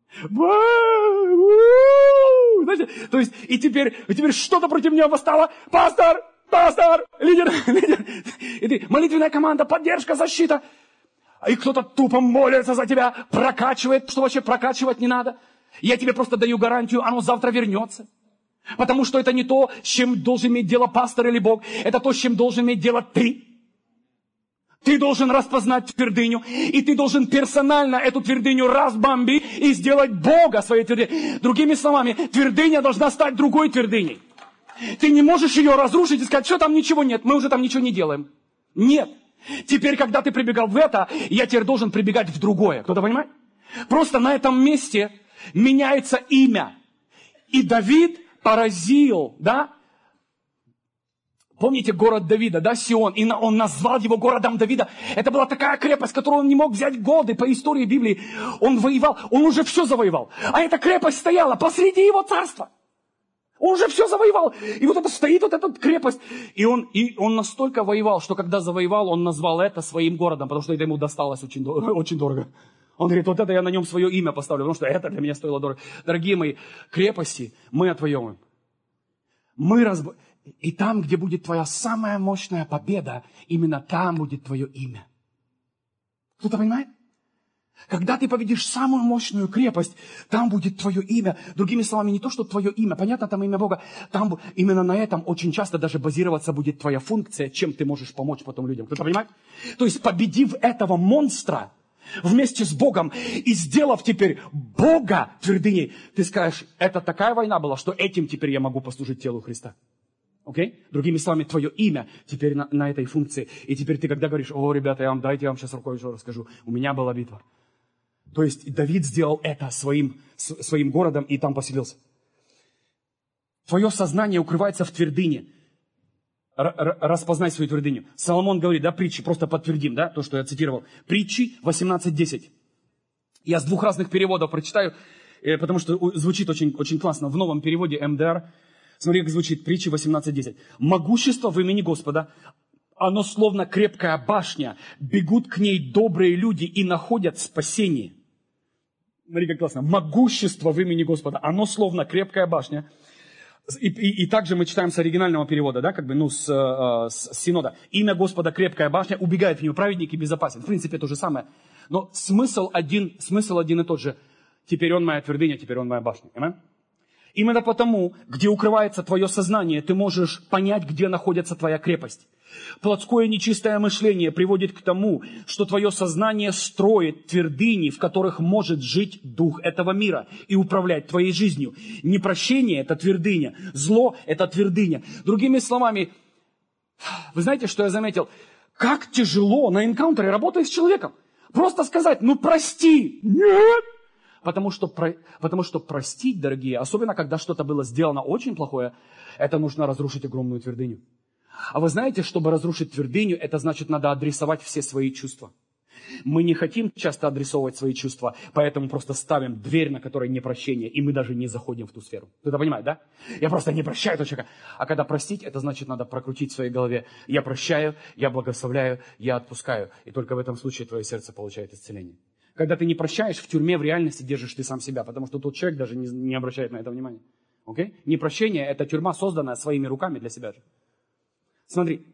Знаете, то есть, и теперь что-то против меня восстало. Пастор, лидер. И ты, молитвенная команда, поддержка, защита. И кто-то тупо молится за тебя, прокачивает, что вообще прокачивать не надо. Я тебе просто даю гарантию, оно завтра вернется. Потому что это не то, с чем должен иметь дело пастор или Бог. Это то, с чем должен иметь дело ты. Ты должен распознать твердыню, и ты должен персонально эту твердыню разбомбить и сделать Бога своей твердыней. Другими словами, твердыня должна стать другой твердыней. Ты не можешь ее разрушить и сказать, что там ничего нет, мы уже там ничего не делаем. Нет. Теперь, когда ты прибегал в это, я теперь должен прибегать в другое. Кто-то понимает? Просто на этом месте меняется имя. И Давид поразил, да? Помните город Давида, да, Сион? И он назвал его городом Давида. Это была такая крепость, которую он не мог взять годы по истории Библии. Он воевал, он уже все завоевал. А эта крепость стояла посреди его царства. Он уже все завоевал. И вот это стоит, вот эта крепость. И он настолько воевал, что когда завоевал, он назвал это своим городом, потому что это ему досталось очень дорого. Он говорит, вот это я на нем свое имя поставлю, потому что это для меня стоило дорого. Дорогие мои, крепости мы отвоевываем. И там, где будет твоя самая мощная победа, именно там будет твое имя. Кто-то понимает? Когда ты победишь самую мощную крепость, там будет твое имя. Другими словами, не то, что твое имя, понятно, там имя Бога, там именно на этом очень часто даже базироваться будет твоя функция, чем ты можешь помочь потом людям. Кто-то понимает? То есть, победив этого монстра вместе с Богом и сделав теперь Бога твердыней, ты скажешь, это такая война была, что этим теперь я могу послужить телу Христа. Окей? Другими словами, твое имя теперь на этой функции. И теперь ты, когда говоришь, ребята, дайте я вам сейчас рукой еще расскажу. У меня была битва. То есть Давид сделал это своим городом и там поселился. Твое сознание укрывается в твердыне. Распознай свою твердыню. Соломон говорит, да, притчи, просто подтвердим, да, то, что я цитировал. Притчи 18:10. Я с двух разных переводов прочитаю, потому что звучит очень, очень классно. В новом переводе МДР. Смотри, как звучит, притчи 18:10. «Могущество в имени Господа, оно словно крепкая башня, бегут к ней добрые люди и находят спасение». Смотри, как классно. «Могущество в имени Господа, оно словно крепкая башня». И также мы читаем с оригинального перевода, да, с синода. «Имя Господа крепкая башня, убегает в нее праведник и безопасен». В принципе, то же самое. Но смысл один и тот же. Теперь он моя твердыня, теперь он моя башня. Аминь? Именно потому, где укрывается твое сознание, ты можешь понять, где находится твоя крепость. Плотское нечистое мышление приводит к тому, что твое сознание строит твердыни, в которых может жить дух этого мира и управлять твоей жизнью. Непрощение – это твердыня, зло – это твердыня. Другими словами, вы знаете, что я заметил? Как тяжело на энкаунтере работать с человеком. Просто сказать, прости. Нет. Потому что простить, дорогие, особенно когда что-то было сделано очень плохое, это нужно разрушить огромную твердыню. А вы знаете, чтобы разрушить твердыню, это значит, надо адресовать все свои чувства. Мы не хотим часто адресовывать свои чувства, поэтому просто ставим дверь, на которой непрощение, и мы даже не заходим в ту сферу. Кто-то понимает, да? Я просто не прощаю этого человека. А когда простить, это значит, надо прокрутить в своей голове. Я прощаю, я благословляю, я отпускаю. И только в этом случае твое сердце получает исцеление. Когда ты не прощаешь, в тюрьме в реальности держишь ты сам себя, потому что тот человек даже не обращает на это внимания. Окей? Непрощение – это тюрьма, созданная своими руками для себя же. Смотри.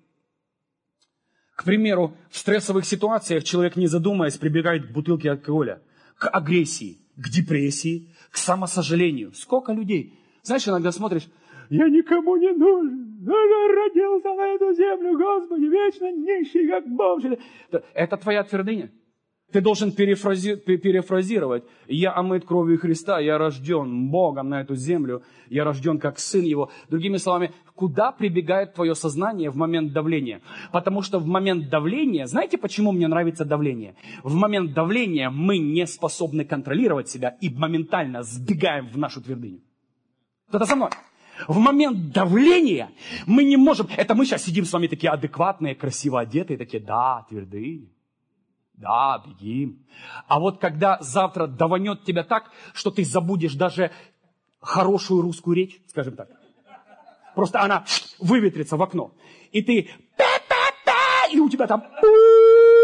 К примеру, в стрессовых ситуациях человек, не задумываясь, прибегает к бутылке алкоголя, к агрессии, к депрессии, к самосожалению. Сколько людей? Знаешь, иногда смотришь, я никому не нужен, родился на эту землю, Господи, вечно нищий, как бомж. Это твоя твердыня. Ты должен перефразировать. Я омыт кровью Христа, я рожден Богом на эту землю, я рожден как сын Его. Другими словами, куда прибегает твое сознание в момент давления? Потому что в момент давления, знаете, почему мне нравится давление? В момент давления мы не способны контролировать себя и моментально сбегаем в нашу твердыню. Кто-то со мной? В момент давления мы не можем... Это мы сейчас сидим с вами такие адекватные, красиво одетые, такие, да, твердыня. Да, бегим. А вот когда завтра даванет тебя так, что ты забудешь даже хорошую русскую речь, скажем так. Просто она выветрится в окно. И ты... И у тебя там...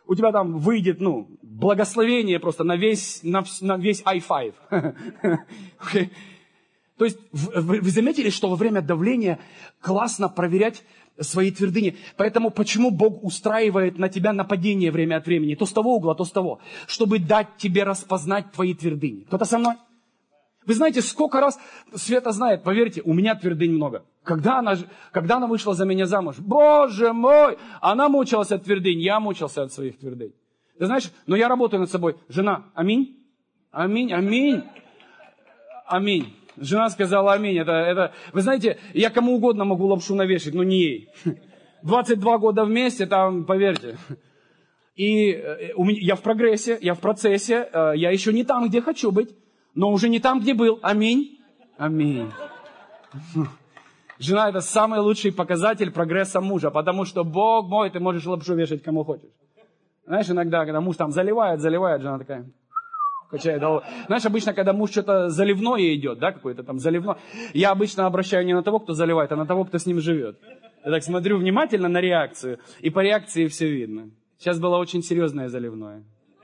у тебя там выйдет, благословение просто на весь i5. Okay. То есть вы заметили, что во время давления классно проверять свои твердыни. Поэтому почему Бог устраивает на тебя нападение время от времени? То с того угла, то с того. Чтобы дать тебе распознать твои твердыни. Кто-то со мной? Вы знаете, сколько раз Света знает, поверьте, у меня твердынь много. Когда она вышла за меня замуж, Боже мой, она мучилась от твердынь, я мучился от своих твердынь. Ты знаешь, но я работаю над собой. Жена, аминь, аминь, аминь, аминь. Жена сказала аминь. Вы знаете, я кому угодно могу лапшу навешать, но не ей. 22 года вместе, там, поверьте. И я в прогрессе, я в процессе, я еще не там, где хочу быть, но уже не там, где был. Аминь. Аминь. Жена — это самый лучший показатель прогресса мужа, потому что, Бог мой, ты можешь лапшу вешать кому хочешь. Знаешь, иногда, когда муж там заливает, жена такая качает голову. Знаешь, обычно, когда муж что-то заливное идет, да, какое-то там заливное, я обычно обращаю не на того, кто заливает, а на того, кто с ним живет. Я так смотрю внимательно на реакцию, и по реакции все видно. Сейчас было очень серьезное заливное.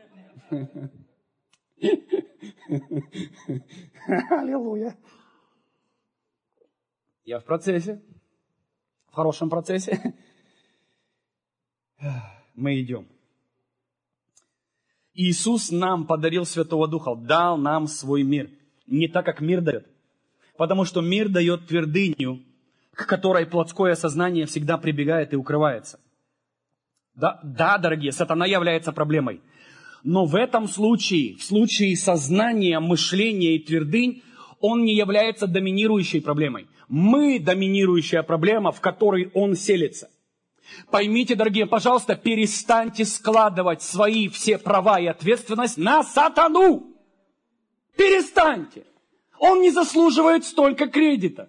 Аллилуйя. Я в процессе, в хорошем процессе. Мы идем. Иисус нам подарил Святого Духа, дал нам свой мир. Не так, как мир дает. Потому что мир дает твердыню, к которой плотское сознание всегда прибегает и укрывается. Да, дорогие, сатана является проблемой. Но в этом случае, в случае сознания, мышления и твердынь, он не является доминирующей проблемой. Мы доминирующая проблема, в которой он селится. Поймите, дорогие, пожалуйста, перестаньте складывать свои все права и ответственность на сатану. Перестаньте. Он не заслуживает столько кредита.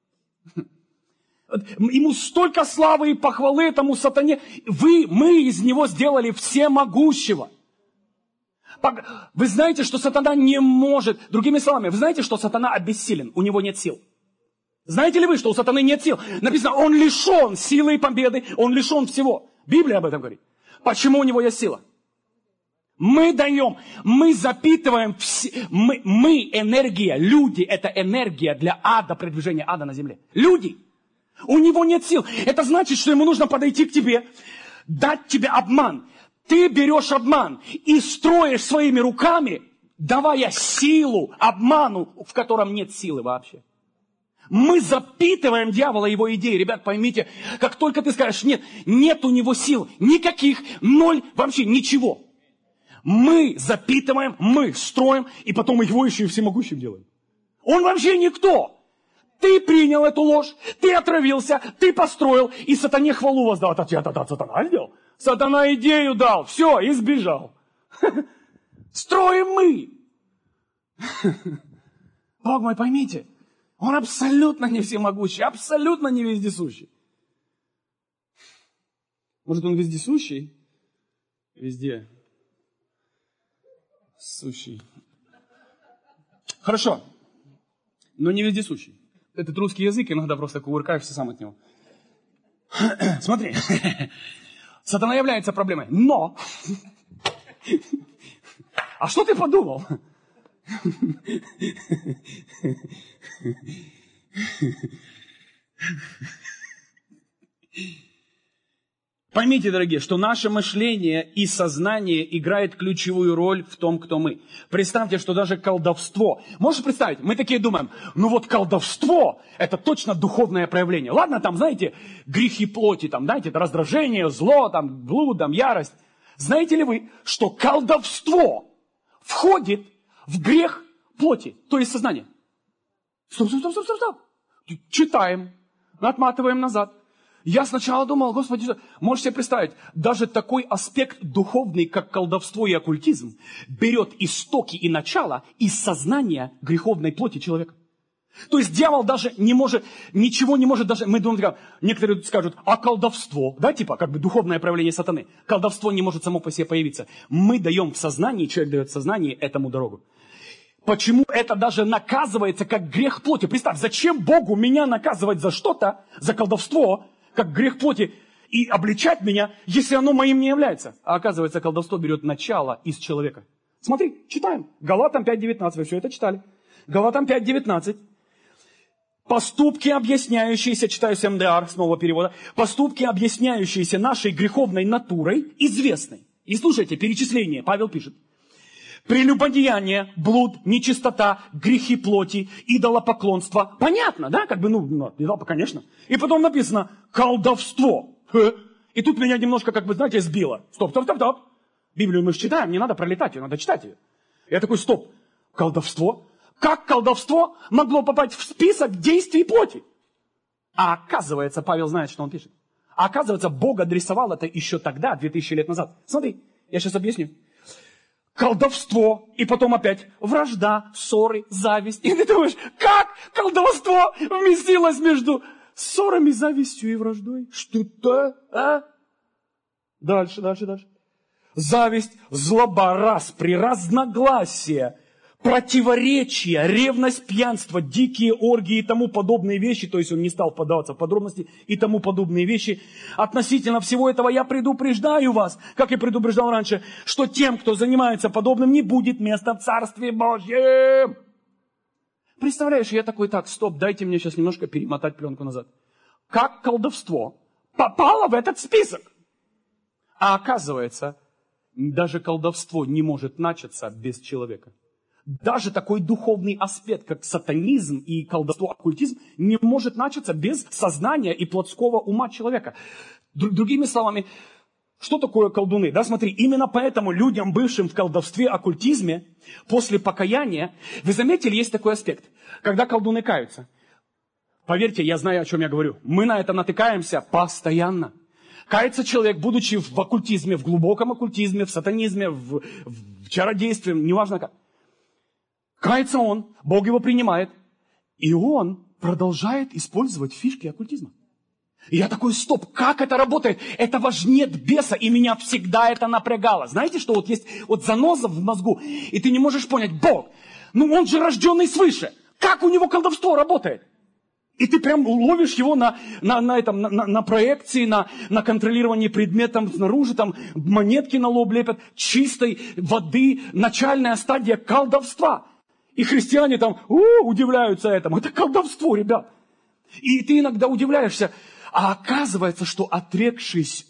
Ему столько славы и похвалы этому сатане. Мы из него сделали всемогущего. Вы знаете, что сатана не может... Другими словами, вы знаете, что сатана обессилен, у него нет сил. Знаете ли вы, что у сатаны нет сил? Написано, он лишен силы и победы, он лишен всего. Библия об этом говорит. Почему у него есть сила? Мы даем, мы запитываем, мы энергия, люди, это энергия для ада, продвижения ада на земле. Люди. У него нет сил. Это значит, что ему нужно подойти к тебе, дать тебе обман. Ты берешь обман и строишь своими руками, давая силу обману, в котором нет силы вообще. Мы запитываем дьявола его идеи. Ребят, поймите, как только ты скажешь, нет у него сил, никаких, ноль, вообще ничего. Мы запитываем, мы строим, и потом его еще и всемогущим делаем. Он вообще никто. Ты принял эту ложь, ты отравился, ты построил, и сатане хвалу воздал. Это сатана сделал. Сатана идею дал, все, и сбежал. Строим мы. Бог мой, поймите, он абсолютно не всемогущий, абсолютно не вездесущий. Может, он вездесущий? Везде. Сущий. Хорошо, но не вездесущий. Этот русский язык, иногда просто кувыркаешься сам от него. Смотри, сатана является проблемой, но... А что ты подумал? Поймите, дорогие, что наше мышление и сознание играет ключевую роль в том, кто мы. Представьте, что даже колдовство. Можешь представить, мы такие думаем, колдовство – это точно духовное проявление. Ладно, там, знаете, грехи плоти, там, знаете, это раздражение, зло, там, блуд, там, ярость. Знаете ли вы, что колдовство входит в грех плоти, то есть сознание? Стоп. Читаем, отматываем назад. Я сначала думал, Господи, можешь себе представить, даже такой аспект духовный, как колдовство и оккультизм, берет истоки и начало из сознания греховной плоти человека. То есть дьявол даже ничего не может даже, мы думаем, некоторые скажут, а колдовство, да, типа, как бы духовное проявление сатаны. Колдовство не может само по себе появиться. Мы даем в сознании, человек дает в сознании этому дорогу. Почему это даже наказывается как грех плоти? Представь, зачем Богу меня наказывать за что-то, за колдовство, как грех плоти? и обличать меня, если оно моим не является. А оказывается, колдовство берет начало из человека. Смотри, читаем. Галатам 5:19, вы все это читали. Галатам 5:19. Поступки, объясняющиеся, читаю с МДР, снова перевода, поступки, объясняющиеся нашей греховной натурой, известной. И слушайте, перечисление, Павел пишет. Прелюбодеяние, блуд, нечистота, грехи плоти, идолопоклонство. Понятно, да? Конечно. И потом написано колдовство. И тут меня немножко, знаете, сбило. Стоп. Библию мы же читаем, не надо пролетать ее, надо читать ее. Я такой, стоп, колдовство? Как колдовство могло попасть в список действий плоти? А оказывается, Павел знает, что он пишет. А оказывается, Бог адресовал это еще тогда, 2000 лет назад. Смотри, я сейчас объясню. Колдовство, и потом опять вражда, ссоры, зависть. И ты думаешь, как колдовство вместилось между ссорами, завистью и враждой? Что-то, а? Дальше. Зависть, злоба, распри, разногласия, противоречия, ревность, пьянство, дикие оргии и тому подобные вещи, то есть он не стал поддаваться в подробности, и тому подобные вещи. Относительно всего этого я предупреждаю вас, как и предупреждал раньше, что тем, кто занимается подобным, не будет места в Царстве Божьем. Представляешь, я такой, стоп, дайте мне сейчас немножко перемотать пленку назад. Как колдовство попало в этот список? А оказывается, даже колдовство не может начаться без человека. Даже такой духовный аспект, как сатанизм и колдовство, оккультизм, не может начаться без сознания и плотского ума человека. Другими словами, что такое колдуны? Да, смотри, именно поэтому людям, бывшим в колдовстве, оккультизме, после покаяния, вы заметили, есть такой аспект, когда колдуны каются. Поверьте, я знаю, о чем я говорю. Мы на это натыкаемся постоянно. Кается человек, будучи в оккультизме, в глубоком оккультизме, в сатанизме, в чародействе, неважно как. Кается он, Бог его принимает, и он продолжает использовать фишки оккультизма. И я такой, стоп, как это работает? Этого ж нет беса, и меня всегда это напрягало. Знаете, что есть заноза в мозгу, и ты не можешь понять, Бог, он же рожденный свыше. Как у него колдовство работает? И ты прям ловишь его на проекции, на контролировании предметом снаружи, там монетки на лоб лепят, чистой воды, начальная стадия колдовства. И христиане там удивляются этому. Это колдовство, ребят. И ты иногда удивляешься. А оказывается, что отрекшись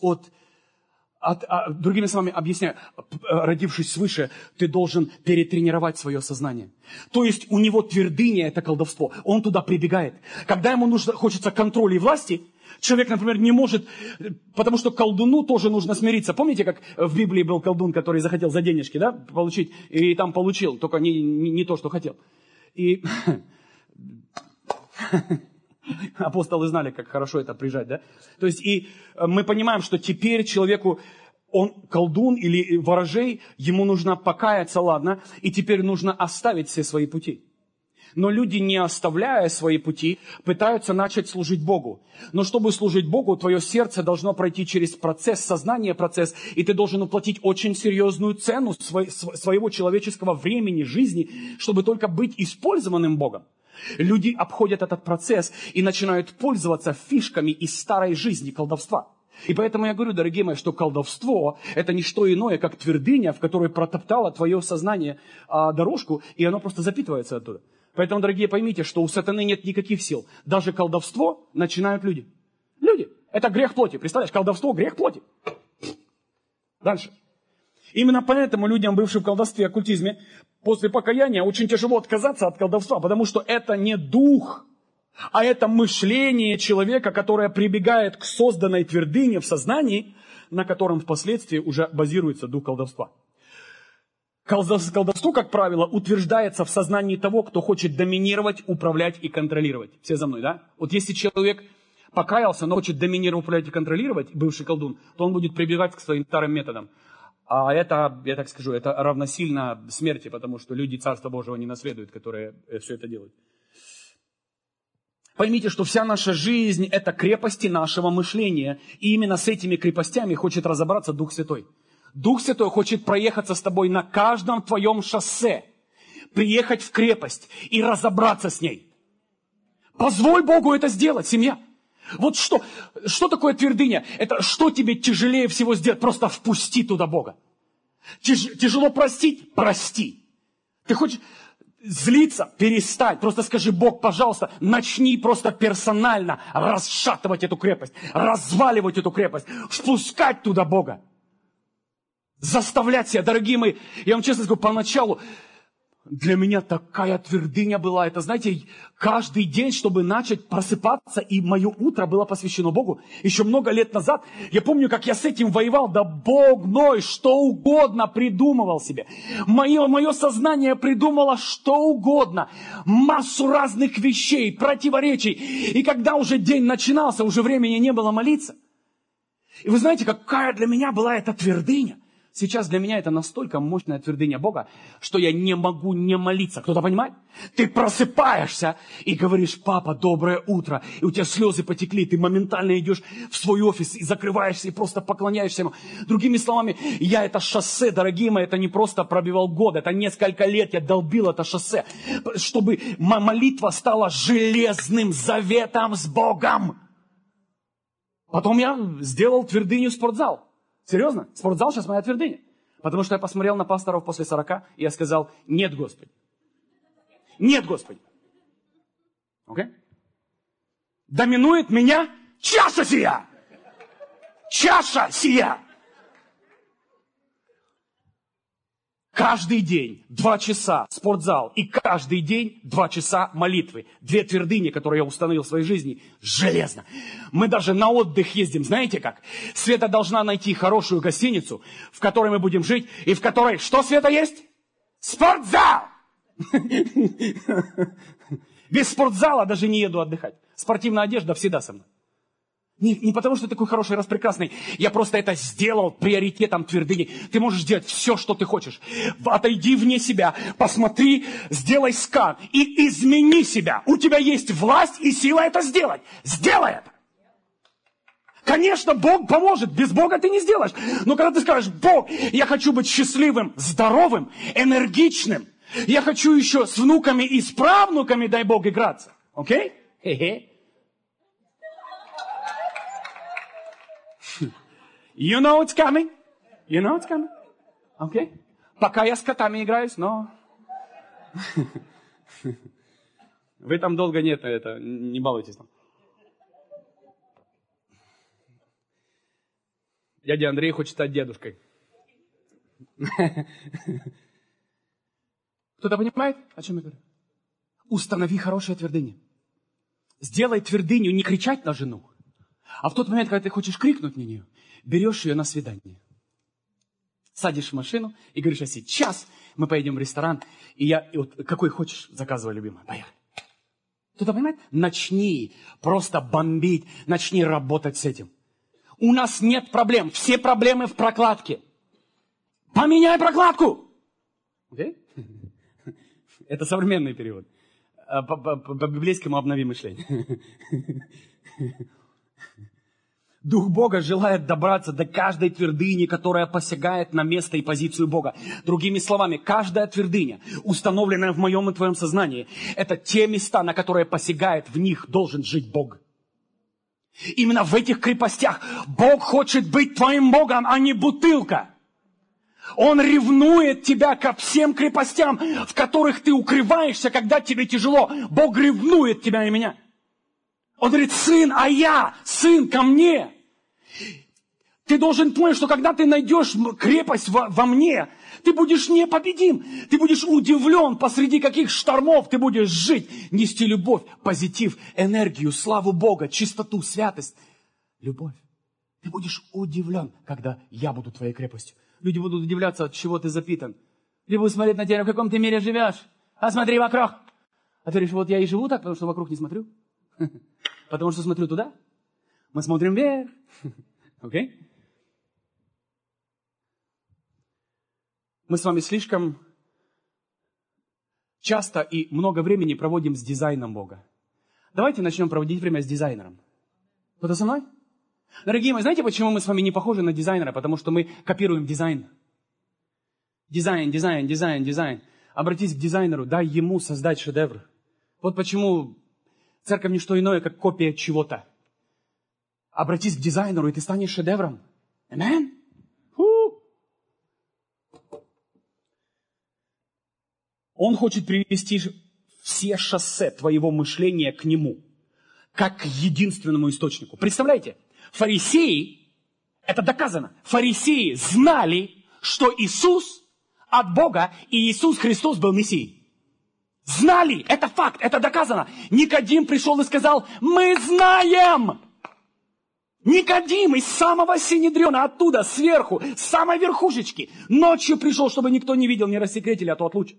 другими словами объясняю, родившись свыше, ты должен перетренировать свое сознание. То есть у него твердыня – это колдовство. Он туда прибегает. Когда ему хочется контроля и власти, человек, например, не может, потому что колдуну тоже нужно смириться. Помните, как в Библии был колдун, который захотел за денежки, да, получить, и там получил, только не то, что хотел. И апостолы знали, как хорошо это прижать, да? То есть, и мы понимаем, что теперь человеку, он колдун или ворожей, ему нужно покаяться, ладно, и теперь нужно оставить все свои пути. Но люди, не оставляя свои пути, пытаются начать служить Богу. Но чтобы служить Богу, твое сердце должно пройти через процесс, сознание процесс, и ты должен уплатить очень серьезную цену своего человеческого времени, жизни, чтобы только быть использованным Богом. Люди обходят этот процесс и начинают пользоваться фишками из старой жизни колдовства. И поэтому я говорю, дорогие мои, что колдовство – это не что иное, как твердыня, в которой протоптало твое сознание дорожку, и оно просто запитывается оттуда. Поэтому, дорогие, поймите, что у сатаны нет никаких сил. Даже колдовство начинают люди. Люди. Это грех плоти. Представляешь, колдовство – грех плоти. Дальше. Именно поэтому людям, бывшим в колдовстве и оккультизме, после покаяния очень тяжело отказаться от колдовства, потому что это не дух, а это мышление человека, которое прибегает к созданной твердыне в сознании, на котором впоследствии уже базируется дух колдовства. Колдовство, как правило, утверждается в сознании того, кто хочет доминировать, управлять и контролировать. Все за мной, да? Вот если человек покаялся, но хочет доминировать, управлять и контролировать, бывший колдун, то он будет прибегать к своим старым методам. А это, я так скажу, это равносильно смерти, потому что люди Царства Божьего не наследуют, которые все это делают. Поймите, что вся наша жизнь – это крепости нашего мышления. И именно с этими крепостями хочет разобраться Дух Святой. Дух Святой хочет проехаться с тобой на каждом твоем шоссе, приехать в крепость и разобраться с ней. Позволь Богу это сделать, семья. Вот что такое твердыня? Это что тебе тяжелее всего сделать? Просто впусти туда Бога. Тяжело простить? Прости. Ты хочешь злиться? Перестань. Просто скажи: Бог, пожалуйста, начни просто персонально расшатывать эту крепость, разваливать эту крепость, впускать туда Бога. Заставлять себя, дорогие мои. Я вам честно скажу, поначалу для меня такая твердыня была. Это, знаете, каждый день, чтобы начать просыпаться, и мое утро было посвящено Богу. Еще много лет назад, я помню, как я с этим воевал. Да Бог мой, что угодно придумывал себе. Мое сознание придумало что угодно. Массу разных вещей, противоречий. И когда уже день начинался, уже времени не было молиться. И вы знаете, какая для меня была эта твердыня. Сейчас для меня это настолько мощная твердыня Бога, что я не могу не молиться. Кто-то понимает? Ты просыпаешься и говоришь: папа, доброе утро. И у тебя слезы потекли, ты моментально идешь в свой офис и закрываешься, и просто поклоняешься ему. Другими словами, это шоссе, дорогие мои, это не просто пробивал годы, это несколько лет я долбил это шоссе, чтобы молитва стала железным заветом с Богом. Потом я сделал твердыню спортзал. Серьезно? Спортзал сейчас моя твердыня. Потому что я посмотрел на пасторов после 40, и я сказал: нет, Господи. Нет, Господи. Окей? Доминует меня чаша сия. Чаша сия. Каждый день 2 часа спортзал, и каждый день 2 часа молитвы. 2 твердыни, которые я установил в своей жизни, железно. Мы даже на отдых ездим, знаете как? Света должна найти хорошую гостиницу, в которой мы будем жить, и в которой, что, Света, есть? Спортзал! Без спортзала даже не еду отдыхать. Спортивная одежда всегда со мной. Не потому, что ты такой хороший, распрекрасный. Я просто это сделал приоритетом твердыни. Ты можешь делать все, что ты хочешь. Отойди вне себя, посмотри, сделай скан и измени себя. У тебя есть власть и сила это сделать. Сделай это. Конечно, Бог поможет. Без Бога ты не сделаешь. Но когда ты скажешь: Бог, я хочу быть счастливым, здоровым, энергичным. Я хочу еще с внуками и с правнуками, дай Бог, играться. Окей? Хе-хе. You know it's coming. You know it's coming. Okay? Пока я с котами играюсь, но... Вы там долго нет, это, не балуйтесь там. Дядя Андрей хочет стать дедушкой. Кто-то понимает, о чем я говорю? Установи хорошее твердыню. Сделай твердыню не кричать на жену, а в тот момент, когда ты хочешь крикнуть на нее, берешь ее на свидание. Садишь в машину и говоришь: а сейчас мы поедем в ресторан, и вот какой хочешь, заказывай, любимая, поехали. Кто-то понимает? Начни просто бомбить, начни работать с этим. У нас нет проблем, все проблемы в прокладке. Поменяй прокладку! Okay? Это современный перевод. По-библейскому обнови мышление. Дух Бога желает добраться до каждой твердыни, которая посягает на место и позицию Бога. Другими словами, каждая твердыня, установленная в моем и твоем сознании, это те места, на которые посягает, в них должен жить Бог. Именно в этих крепостях Бог хочет быть твоим Богом, а не бутылка. Он ревнует тебя ко всем крепостям, в которых ты укрываешься, когда тебе тяжело. Бог ревнует тебя и меня. Он говорит: сын, а я, сын ко мне. Ты должен понять, что когда ты найдешь крепость во мне, ты будешь непобедим. Ты будешь удивлен, посреди каких штормов ты будешь жить, нести любовь, позитив, энергию, славу Бога, чистоту, святость, любовь. Ты будешь удивлен, когда я буду твоей крепостью. Люди будут удивляться, от чего ты запитан. Люди будут смотреть на тебя: в каком ты мире живешь. А смотри вокруг. А ты говоришь: вот я и живу так, потому что вокруг не смотрю. Потому что смотрю туда. Мы смотрим вверх. Окей? Мы с вами слишком часто и много времени проводим с дизайном Бога. Давайте начнем проводить время с дизайнером. Кто-то со мной? Дорогие мои, знаете, почему мы с вами не похожи на дизайнера? Потому что мы копируем дизайн. Дизайн. Обратись к дизайнеру, дай ему создать шедевр. Вот почему церковь не что иное, как копия чего-то. Обратись к дизайнеру, и ты станешь шедевром. Аминь. Он хочет привести все шоссе твоего мышления к Нему, как к единственному источнику. Представляете, фарисеи, это доказано, фарисеи знали, что Иисус от Бога, и Иисус Христос был Мессией. Знали, это факт, это доказано. Никодим пришел и сказал, мы знаем. Никодим из самого Синедриона, оттуда, сверху, с самой верхушечки, ночью пришел, чтобы никто не видел, не рассекретили, а то отлучат.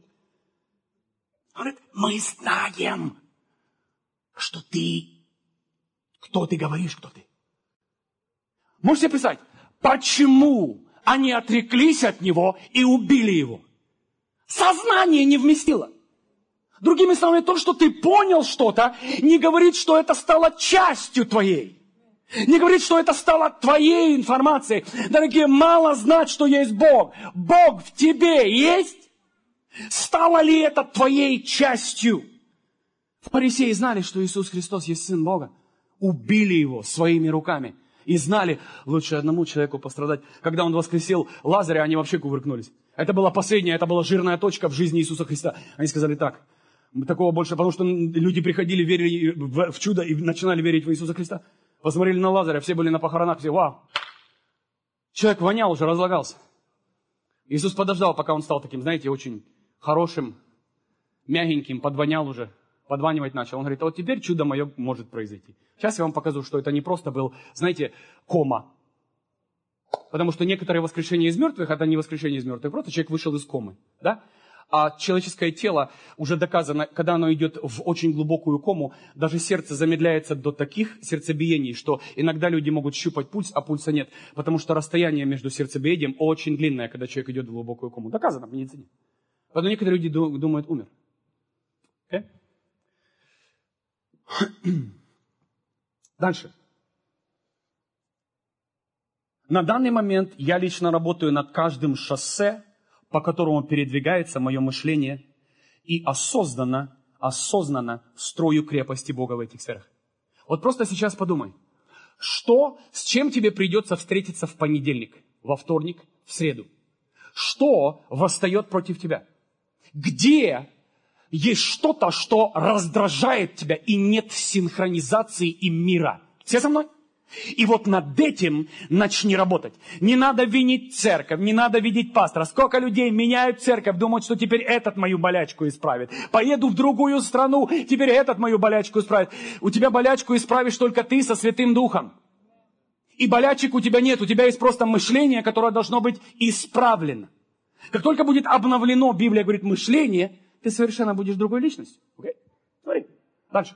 Он говорит, мы знаем, что ты, кто ты говоришь, кто ты. Можете себе представить, почему они отреклись от него и убили его? Сознание не вместило. Другими словами, то, что ты понял что-то, не говорит, что это стало частью твоей. Не говорит, что это стало твоей информацией. Дорогие, мало знать, что есть Бог. Бог в тебе есть. Стало ли это твоей частью? Фарисеи знали, что Иисус Христос есть Сын Бога. Убили Его своими руками. И знали, лучше одному человеку пострадать. Когда Он воскресил Лазаря, они вообще кувыркнулись. Это была последняя, это была жирная точка в жизни Иисуса Христа. Они сказали так, такого больше, потому что люди приходили, верили в чудо и начинали верить в Иисуса Христа. Посмотрели на Лазаря, все были на похоронах, все, вау. Человек вонял уже, разлагался. Иисус подождал, пока он стал таким, знаете, очень хорошим, мягеньким, подвонял уже, подванивать начал. Он говорит, а вот теперь чудо мое может произойти. Сейчас я вам покажу, что это не просто был, знаете, кома. Потому что некоторые воскрешения из мертвых, это не воскрешение из мертвых, просто человек вышел из комы, да? А человеческое тело, уже доказано, когда оно идет в очень глубокую кому, даже сердце замедляется до таких сердцебиений, что иногда люди могут щупать пульс, а пульса нет. Потому что расстояние между сердцебиением очень длинное, когда человек идет в глубокую кому. Доказано в медицине. Поэтому некоторые люди думают, умер. Okay? Дальше. На данный момент я лично работаю над каждым шоссе, по которому передвигается мое мышление, и осознанно строю крепости Бога в этих сферах. Вот просто сейчас подумай, с чем тебе придется встретиться в понедельник, во вторник, в среду? Что восстает против тебя? Где есть что-то, что раздражает тебя, и нет синхронизации и мира? Все со мной? И вот над этим начни работать. Не надо винить церковь, не надо видеть пастора. Сколько людей меняют церковь, думают, что теперь этот мою болячку исправит. Поеду в другую страну, теперь этот мою болячку исправит. У тебя болячку исправишь только ты со Святым Духом. И болячек у тебя нет, у тебя есть просто мышление, которое должно быть исправлено. Как только будет обновлено, Библия говорит, мышление, ты совершенно будешь другой личностью. Okay? Смотри, дальше.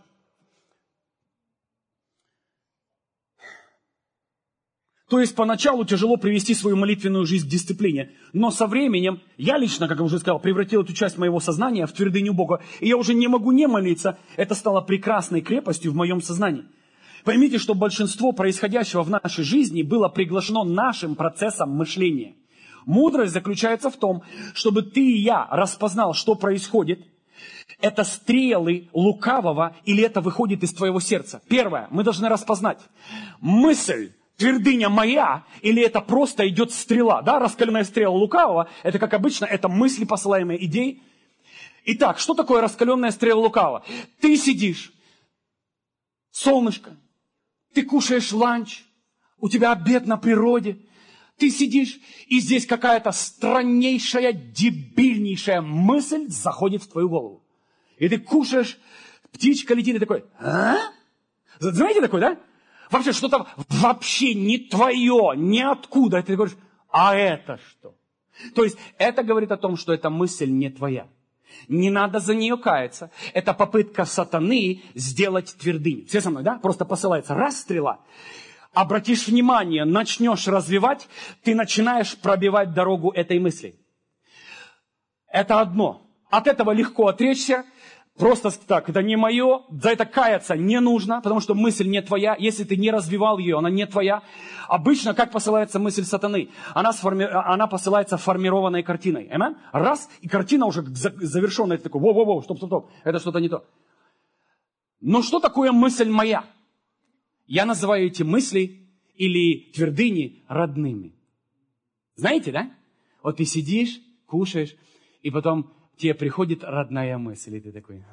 То есть поначалу тяжело привести свою молитвенную жизнь к дисциплине. Но со временем, я лично, как я уже сказал, превратил эту часть моего сознания в твердыню Бога. И я уже не могу не молиться. Это стало прекрасной крепостью в моем сознании. Поймите, что большинство происходящего в нашей жизни было приглашено нашим процессом мышления. Мудрость заключается в том, чтобы ты и я распознал, что происходит. Это стрелы лукавого или это выходит из твоего сердца. Первое, мы должны распознать. Мысль, твердыня моя, или это просто идет стрела. Да, раскаленная стрела лукавого, это как обычно, это мысли, посылаемые идеи. Итак, что такое раскаленная стрела лукавого? Ты сидишь, солнышко, ты кушаешь ланч, у тебя обед на природе, ты сидишь, и здесь какая-то страннейшая, дебильнейшая мысль заходит в твою голову. И ты кушаешь, птичка летит, и такой, а? Знаете такой, да? Вообще что-то вообще не твое, ниоткуда. И ты говоришь, а это что? То есть это говорит о том, что эта мысль не твоя. Не надо за нее каяться. Это попытка сатаны сделать твердыню. Все со мной, да? Просто посылается раз стрела. Обратишь внимание, начнешь развивать, ты начинаешь пробивать дорогу этой мысли. Это одно. От этого легко отречься. Просто так, это не мое, за это каяться не нужно, потому что мысль не твоя. Если ты не развивал ее, она не твоя. Обычно как посылается мысль сатаны? Она посылается формированной картиной. Amen? Раз, и картина уже завершенная. Ты такой, воу, стоп, это что-то не то. Но что такое мысль моя? Я называю эти мысли или твердыни родными. Знаете, да? Вот ты сидишь, кушаешь, и потом тебе приходит родная мысль, и ты такой...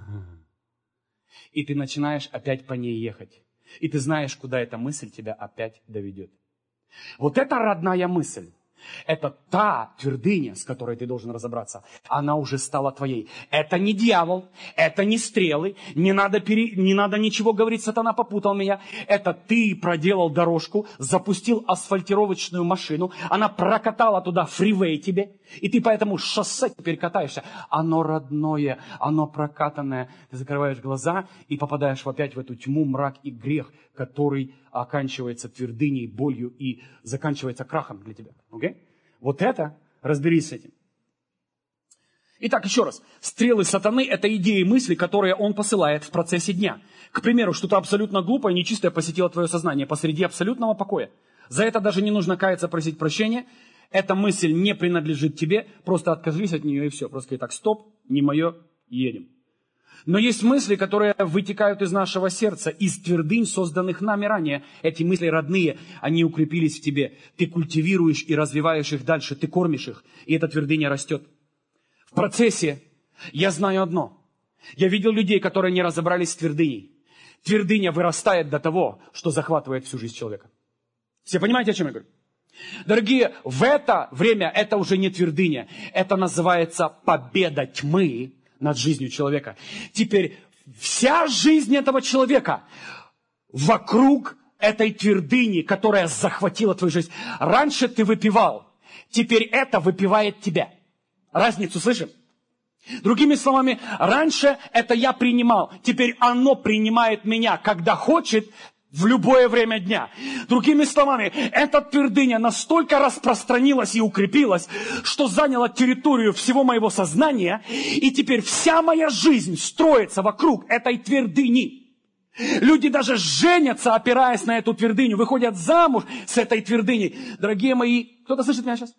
И ты начинаешь опять по ней ехать. И ты знаешь, куда эта мысль тебя опять доведет. Вот эта родная мысль. Это та твердыня, с которой ты должен разобраться. Она уже стала твоей. Это не дьявол, это не стрелы, не надо ничего говорить, сатана попутал меня. Это ты проделал дорожку, запустил асфальтировочную машину, она прокатала туда фривей тебе, и ты по этому шоссе теперь катаешься. Оно родное, оно прокатанное. Ты закрываешь глаза и попадаешь опять в эту тьму, мрак и грех, который оканчивается твердыней, болью и заканчивается крахом для тебя. Okay? Вот это, разберись с этим. Итак, еще раз. Стрелы сатаны – это идеи и мысли, которые он посылает в процессе дня. К примеру, что-то абсолютно глупое, нечистое посетило твое сознание посреди абсолютного покоя. За это даже не нужно каяться, просить прощения. Эта мысль не принадлежит тебе, просто откажись от нее и все. Просто говори так, стоп, не мое, едем. Но есть мысли, которые вытекают из нашего сердца, из твердынь, созданных нами ранее. Эти мысли родные, они укрепились в тебе. Ты культивируешь и развиваешь их дальше, ты кормишь их, и эта твердыня растет. В процессе я знаю одно. Я видел людей, которые не разобрались с твердыней. Твердыня вырастает до того, что захватывает всю жизнь человека. Все понимаете, о чем я говорю? Дорогие, в это время это уже не твердыня. Это называется победа тьмы над жизнью человека. Теперь вся жизнь этого человека вокруг этой твердыни, которая захватила твою жизнь. Раньше ты выпивал, теперь это выпивает тебя. Разницу слышим? Другими словами, раньше это я принимал, теперь оно принимает меня, когда хочет, в любое время дня. Другими словами, эта твердыня настолько распространилась и укрепилась, что заняла территорию всего моего сознания, и теперь вся моя жизнь строится вокруг этой твердыни. Люди даже женятся, опираясь на эту твердыню, выходят замуж с этой твердыней. Дорогие мои, кто-то слышит меня сейчас?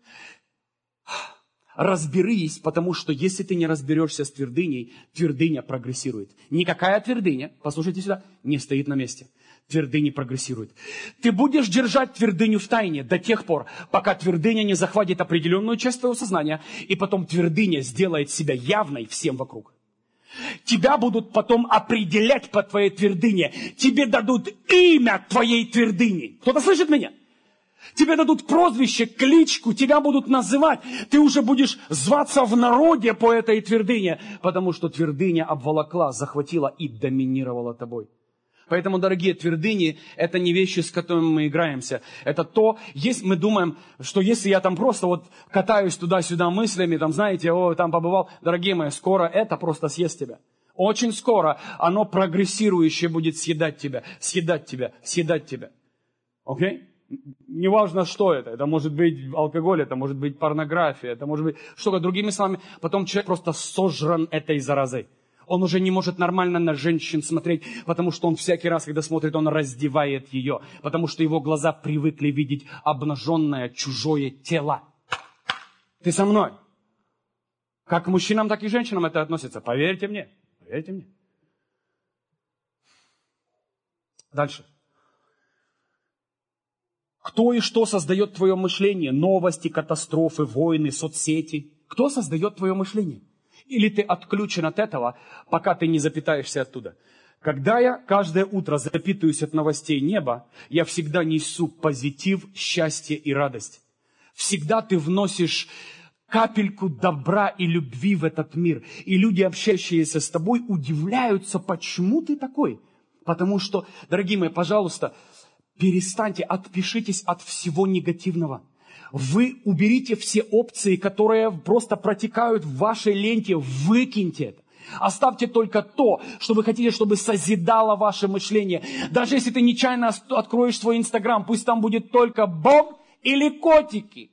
Разберись, потому что если ты не разберешься с твердыней, твердыня прогрессирует. Никакая твердыня, послушайте сюда, не стоит на месте. Твердыня прогрессирует. Ты будешь держать твердыню в тайне до тех пор, пока твердыня не захватит определенную часть твоего сознания, и потом твердыня сделает себя явной всем вокруг. Тебя будут потом определять по твоей твердыне. Тебе дадут имя твоей твердыни. Кто-то слышит меня? Тебе дадут прозвище, кличку, тебя будут называть. Ты уже будешь зваться в народе по этой твердыне, потому что твердыня обволокла, захватила и доминировала тобой. Поэтому, дорогие, твердыни – это не вещи, с которыми мы играемся. Это то, мы думаем, что если я там просто вот катаюсь туда-сюда мыслями, там, знаете, там побывал, дорогие мои, скоро это просто съест тебя. Очень скоро оно прогрессирующее будет съедать тебя, съедать тебя, съедать тебя. Окей? Неважно, что это. Это может быть алкоголь, это может быть порнография, это может быть что-то. Другими словами, потом человек просто сожран этой заразой. Он уже не может нормально на женщин смотреть, потому что он всякий раз, когда смотрит, он раздевает ее, потому что его глаза привыкли видеть обнаженное чужое тело. Ты со мной? Как к мужчинам, так и к женщинам это относится. Поверьте мне. Поверьте мне. Дальше. Кто и что создает твое мышление? Новости, катастрофы, войны, соцсети. Кто создает твое мышление? Или ты отключен от этого, пока ты не запитаешься оттуда? Когда я каждое утро запитываюсь от новостей неба, я всегда несу позитив, счастье и радость. Всегда ты вносишь капельку добра и любви в этот мир. И люди, общающиеся с тобой, удивляются, почему ты такой. Потому что, дорогие мои, пожалуйста, перестаньте, отпишитесь от всего негативного. Вы уберите все опции, которые просто протекают в вашей ленте, выкиньте это. Оставьте только то, что вы хотите, чтобы созидало ваше мышление. Даже если ты нечаянно откроешь свой Инстаграм, пусть там будет только Бог или котики.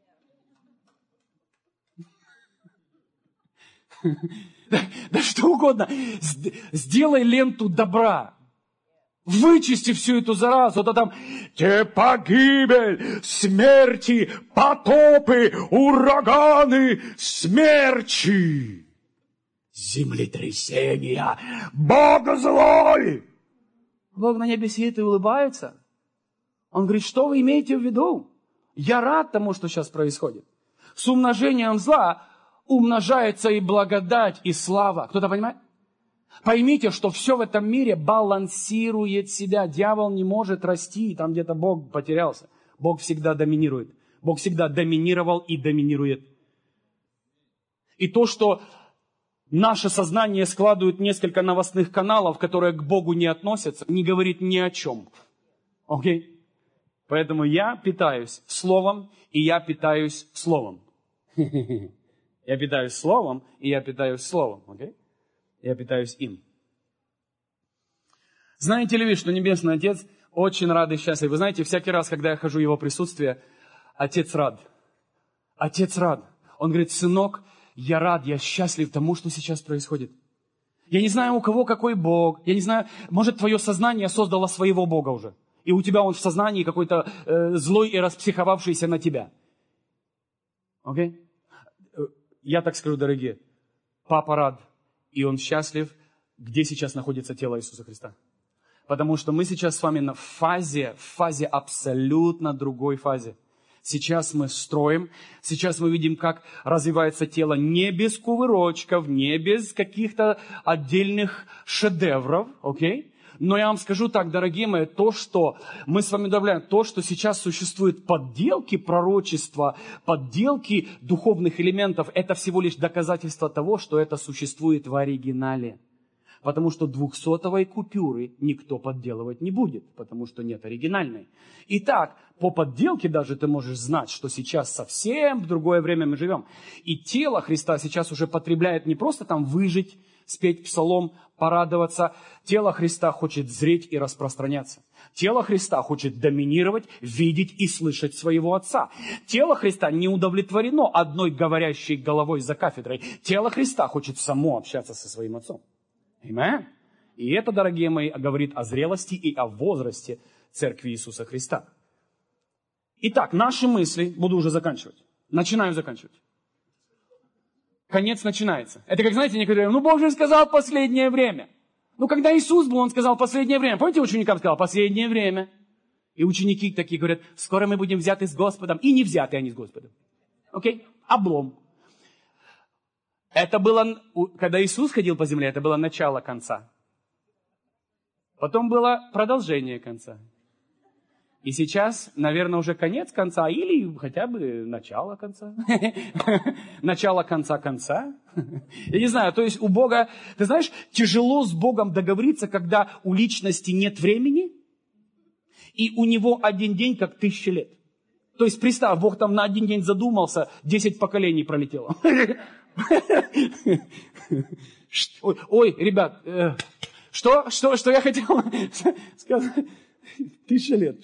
Да что угодно. Сделай ленту добра. Вычисти всю эту заразу, то там погибель, смерти, потопы, ураганы, смерчи, землетрясения, Бог злой. Бог на небе сидит и улыбается. Он говорит, что вы имеете в виду? Я рад тому, что сейчас происходит. С умножением зла умножается и благодать, и слава. Кто-то понимает? Поймите, что все в этом мире балансирует себя. Дьявол не может расти, там где-то Бог потерялся. Бог всегда доминирует. Бог всегда доминировал и доминирует. И то, что наше сознание складывает несколько новостных каналов, которые к Богу не относятся, не говорит ни о чем. Окей? Поэтому я питаюсь Словом, и я питаюсь Словом. Я питаюсь Словом, и я питаюсь Словом. Окей? Я питаюсь им. Знаете ли вы, что Небесный Отец очень рад и счастлив? Вы знаете, всякий раз, когда я хожу в Его присутствие, Отец рад. Отец рад. Он говорит, сынок, я рад, я счастлив тому, что сейчас происходит. Я не знаю, у кого какой Бог. Я не знаю, может, твое сознание создало своего Бога уже. И у тебя он в сознании какой-то злой и распсиховавшийся на тебя. Окей? Я так скажу, дорогие. Папа рад. И он счастлив, где сейчас находится тело Иисуса Христа. Потому что мы сейчас с вами в фазе абсолютно другой фазе. Сейчас мы строим, сейчас мы видим, как развивается тело не без кувырочков, не без каких-то отдельных шедевров, окей? Но я вам скажу так, дорогие мои, то, что мы с вами добавляем, то, что сейчас существует подделки пророчества, подделки духовных элементов, это всего лишь доказательство того, что это существует в оригинале. Потому что 200-й купюры никто подделывать не будет, потому что нет оригинальной. Итак, по подделке даже ты можешь знать, что сейчас совсем в другое время мы живем. И тело Христа сейчас уже потребляет не просто там выжить, спеть псалом, порадоваться. Тело Христа хочет зреть и распространяться. Тело Христа хочет доминировать, видеть и слышать своего Отца. Тело Христа не удовлетворено одной говорящей головой за кафедрой. Тело Христа хочет само общаться со своим Отцом. Amen? И это, дорогие мои, говорит о зрелости и о возрасте Церкви Иисуса Христа. Итак, наши мысли, буду уже заканчивать. Начинаю заканчивать. Конец начинается. Это как, знаете, некоторые говорят, Бог же сказал последнее время. Когда Иисус был, Он сказал последнее время. Помните, ученикам сказал последнее время? И ученики такие говорят, скоро мы будем взяты с Господом. И не взяты они с Господом. Окей? Облом. Это было, когда Иисус ходил по земле, это было начало конца. Потом было продолжение конца. И сейчас, наверное, уже конец конца, или хотя бы начало конца. Начало конца конца. Я не знаю, то есть у Бога, ты знаешь, тяжело с Богом договориться, когда у личности нет времени, и у него один день, как 1000 лет. То есть, представь, Бог там на один день задумался, 10 поколений пролетело. Ой, ребят, что я хотел сказать? 1000 лет.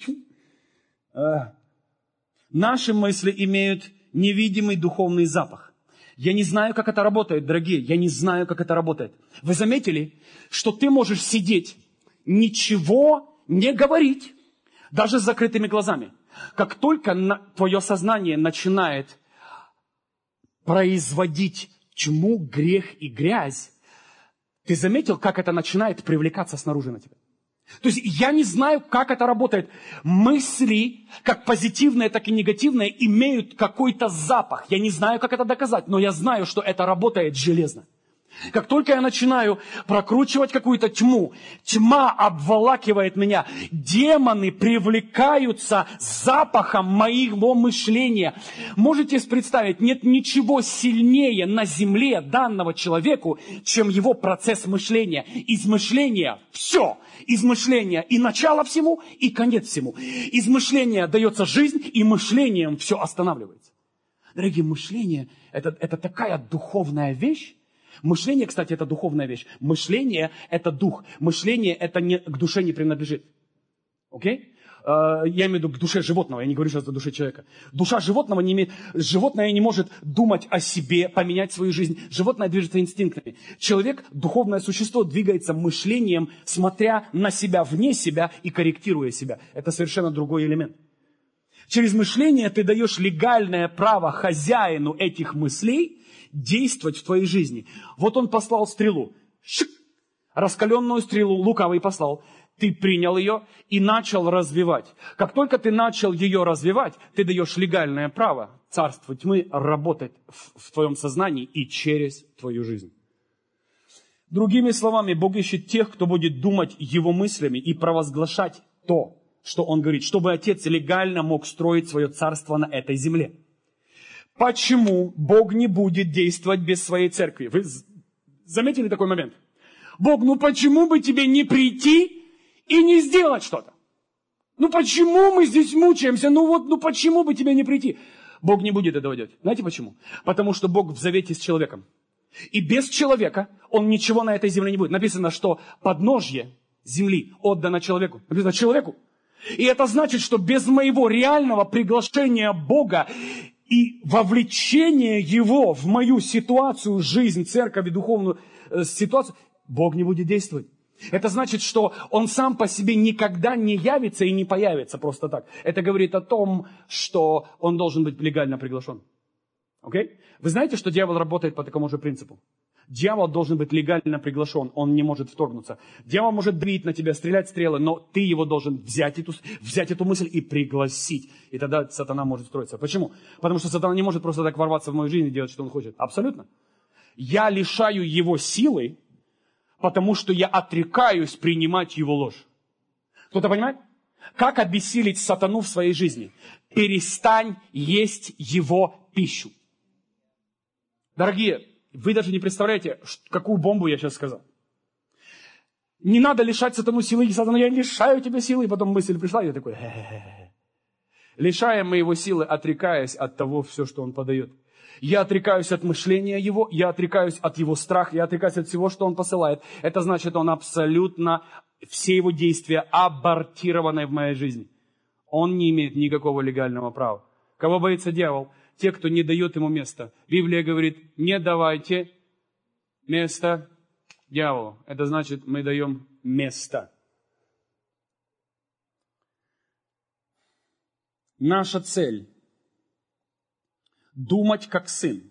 Наши мысли имеют невидимый духовный запах. Я не знаю, как это работает, дорогие. Я не знаю, как это работает. Вы заметили, что ты можешь сидеть, ничего не говорить, даже с закрытыми глазами. Как только твое сознание начинает производить тьму, грех и грязь, ты заметил, как это начинает привлекаться снаружи на тебя? То есть я не знаю, как это работает. Мысли, как позитивные, так и негативные, имеют какой-то запах. Я не знаю, как это доказать, но я знаю, что это работает железно. Как только я начинаю прокручивать какую-то тьму, тьма обволакивает меня, демоны привлекаются запахом моего мышления. Можете представить, нет ничего сильнее на земле данного человеку, чем его процесс мышления. Из мышления все. Из мышления и начало всему, и конец всему. Из мышления дается жизнь, и мышлением все останавливается. Дорогие, мышление это такая духовная вещь. Мышление, кстати, это духовная вещь. Мышление – это дух. Мышление – это к душе не принадлежит. Окей? Я имею в виду к душе животного, я не говорю сейчас о душе человека. Душа животного не имеет... Животное не может думать о себе, поменять свою жизнь. Животное движется инстинктами. Человек, духовное существо, двигается мышлением, смотря на себя, вне себя и корректируя себя. Это совершенно другой элемент. Через мышление ты даешь легальное право хозяину этих мыслей действовать в твоей жизни. Вот он послал стрелу. Шик! Раскаленную стрелу лукавый послал. Ты принял ее и начал развивать. Как только ты начал ее развивать, ты даешь легальное право царству тьмы работать в твоем сознании и через твою жизнь. Другими словами, Бог ищет тех, кто будет думать Его мыслями и провозглашать то, что Он говорит, чтобы Отец легально мог строить свое царство на этой земле. Почему Бог не будет действовать без своей церкви? Вы заметили такой момент? Бог, ну почему бы тебе не прийти и не сделать что-то? Ну почему мы здесь мучаемся? Ну почему бы тебе не прийти? Бог не будет этого делать. Знаете почему? Потому что Бог в завете с человеком. И без человека Он ничего на этой земле не будет. Написано, что подножье земли отдано человеку. Написано человеку. И это значит, что без моего реального приглашения Бога и вовлечения Его в мою ситуацию, жизнь, церковь и духовную ситуацию, Бог не будет действовать. Это значит, что Он сам по себе никогда не явится и не появится просто так. Это говорит о том, что Он должен быть легально приглашен. Окей? Вы знаете, что дьявол работает по такому же принципу? Дьявол должен быть легально приглашен, он не может вторгнуться. Дьявол может давить на тебя, стрелять стрелы, но ты его должен взять эту мысль и пригласить. И тогда сатана может строиться. Почему? Потому что сатана не может просто так ворваться в мою жизнь и делать, что он хочет. Абсолютно. Я лишаю его силы, потому что я отрекаюсь принимать его ложь. Кто-то понимает? Как обессилить сатану в своей жизни? Перестань есть его пищу. Дорогие, вы даже не представляете, какую бомбу я сейчас сказал. Не надо лишать сатану силы. И сатана, я лишаю тебя силы. И потом мысль пришла, и я такой, лишаем мы его силы, отрекаясь от того, все, что он подает. Я отрекаюсь от мышления его, я отрекаюсь от его страха, я отрекаюсь от всего, что он посылает. Это значит, он абсолютно, все его действия абортированы в моей жизни. Он не имеет никакого легального права. Кого боится дьявол? Те, кто не дает ему места. Библия говорит, не давайте место дьяволу. Это значит, мы даем место. Наша цель – думать как сын.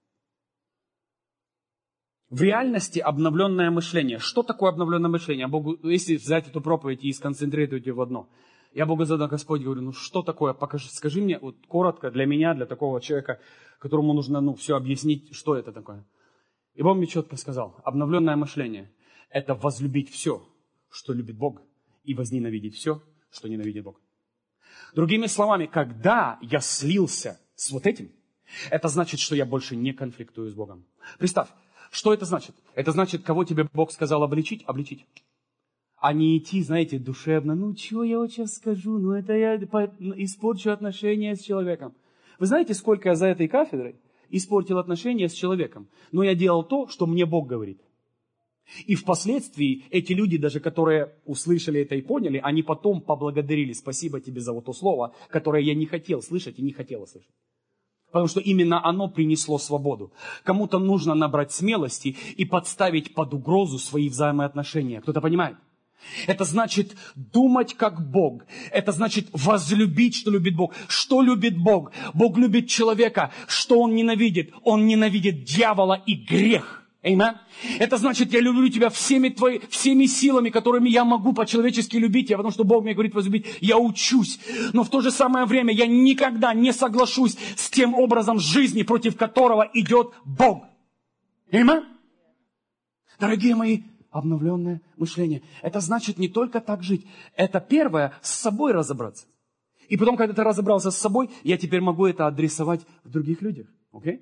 В реальности обновленное мышление. Что такое обновленное мышление? Богу, если взять эту проповедь и сконцентрировать ее в одно. Я Богу задал, Господь, говорю, ну что такое? Покажи, скажи мне вот коротко для меня, для такого человека, которому нужно все объяснить, что это такое. И Бог мне четко сказал, обновленное мышление – это возлюбить все, что любит Бог, и возненавидеть все, что ненавидит Бог. Другими словами, когда я слился с вот этим, это значит, что я больше не конфликтую с Богом. Представь, что это значит? Это значит, кого тебе Бог сказал обличить? Обличить. А не идти, знаете, душевно, ну что я вот сейчас скажу, ну это я испорчу отношения с человеком. Вы знаете, сколько я за этой кафедрой испортил отношения с человеком? Но я делал то, что мне Бог говорит. И впоследствии эти люди, даже которые услышали это и поняли, они потом поблагодарили, спасибо тебе за вот то слово, которое я не хотел слышать и не хотела слышать. Потому что именно оно принесло свободу. Кому-то нужно набрать смелости и подставить под угрозу свои взаимоотношения. Кто-то понимает? Это значит думать как Бог. Это значит возлюбить, что любит Бог. Что любит Бог? Бог любит человека. Что Он ненавидит? Он ненавидит дьявола и грех. Amen? Это значит, я люблю тебя всеми силами, которыми я могу по-человечески любить тебя, потому что Бог мне говорит возлюбить. Я учусь. Но в то же самое время я никогда не соглашусь с тем образом жизни, против которого идет Бог. Amen? Дорогие мои, обновленное мышление. Это значит не только так жить. Это первое, с собой разобраться. И потом, когда ты разобрался с собой, я теперь могу это адресовать в других людях. Окей?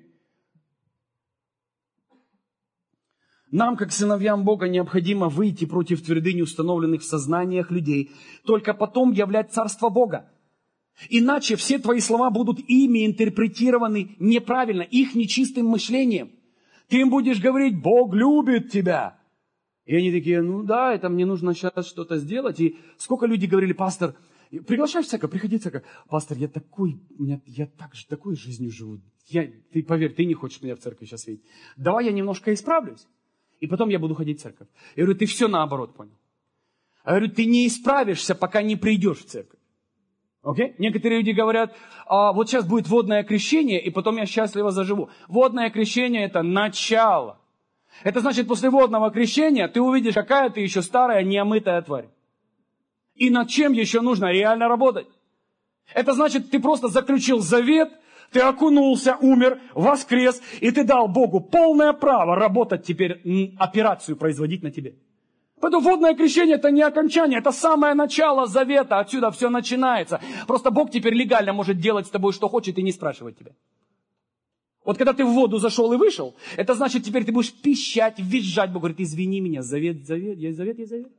Нам, как сыновьям Бога, необходимо выйти против твердынь, установленных в сознаниях людей. Только потом являть Царство Бога. Иначе все твои слова будут ими интерпретированы неправильно, их нечистым мышлением. Ты им будешь говорить, Бог любит тебя. И они такие, ну да, это мне нужно сейчас что-то сделать. И сколько людей говорили, пастор, приглашай в церковь, приходи в церковь. Пастор, я такой жизнью живу. Ты поверь, ты не хочешь меня в церкви сейчас видеть. Давай я немножко исправлюсь. И потом я буду ходить в церковь. Я говорю, ты все наоборот понял. Я говорю, ты не исправишься, пока не придешь в церковь. Окей? Некоторые люди говорят, вот сейчас будет водное крещение, и потом я счастливо заживу. Водное крещение – это начало. Это значит, после водного крещения ты увидишь, какая ты еще старая, неомытая тварь. И над чем еще нужно реально работать. Это значит, ты просто заключил завет, ты окунулся, умер, воскрес, и ты дал Богу полное право работать теперь, операцию производить на тебе. Поэтому водное крещение это не окончание, это самое начало завета, отсюда все начинается. Просто Бог теперь легально может делать с тобой, что хочет, и не спрашивать тебя. Вот когда ты в воду зашел и вышел, это значит, теперь ты будешь пищать, визжать. Бог говорит, извини меня, завет, есть завет, есть завет.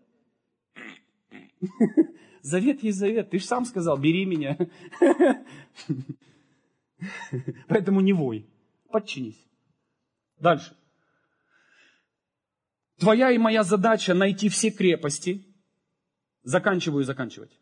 Завет есть завет, ты же сам сказал, бери меня. Поэтому не вой, подчинись. Дальше. Твоя и моя задача найти все крепости. Заканчивать.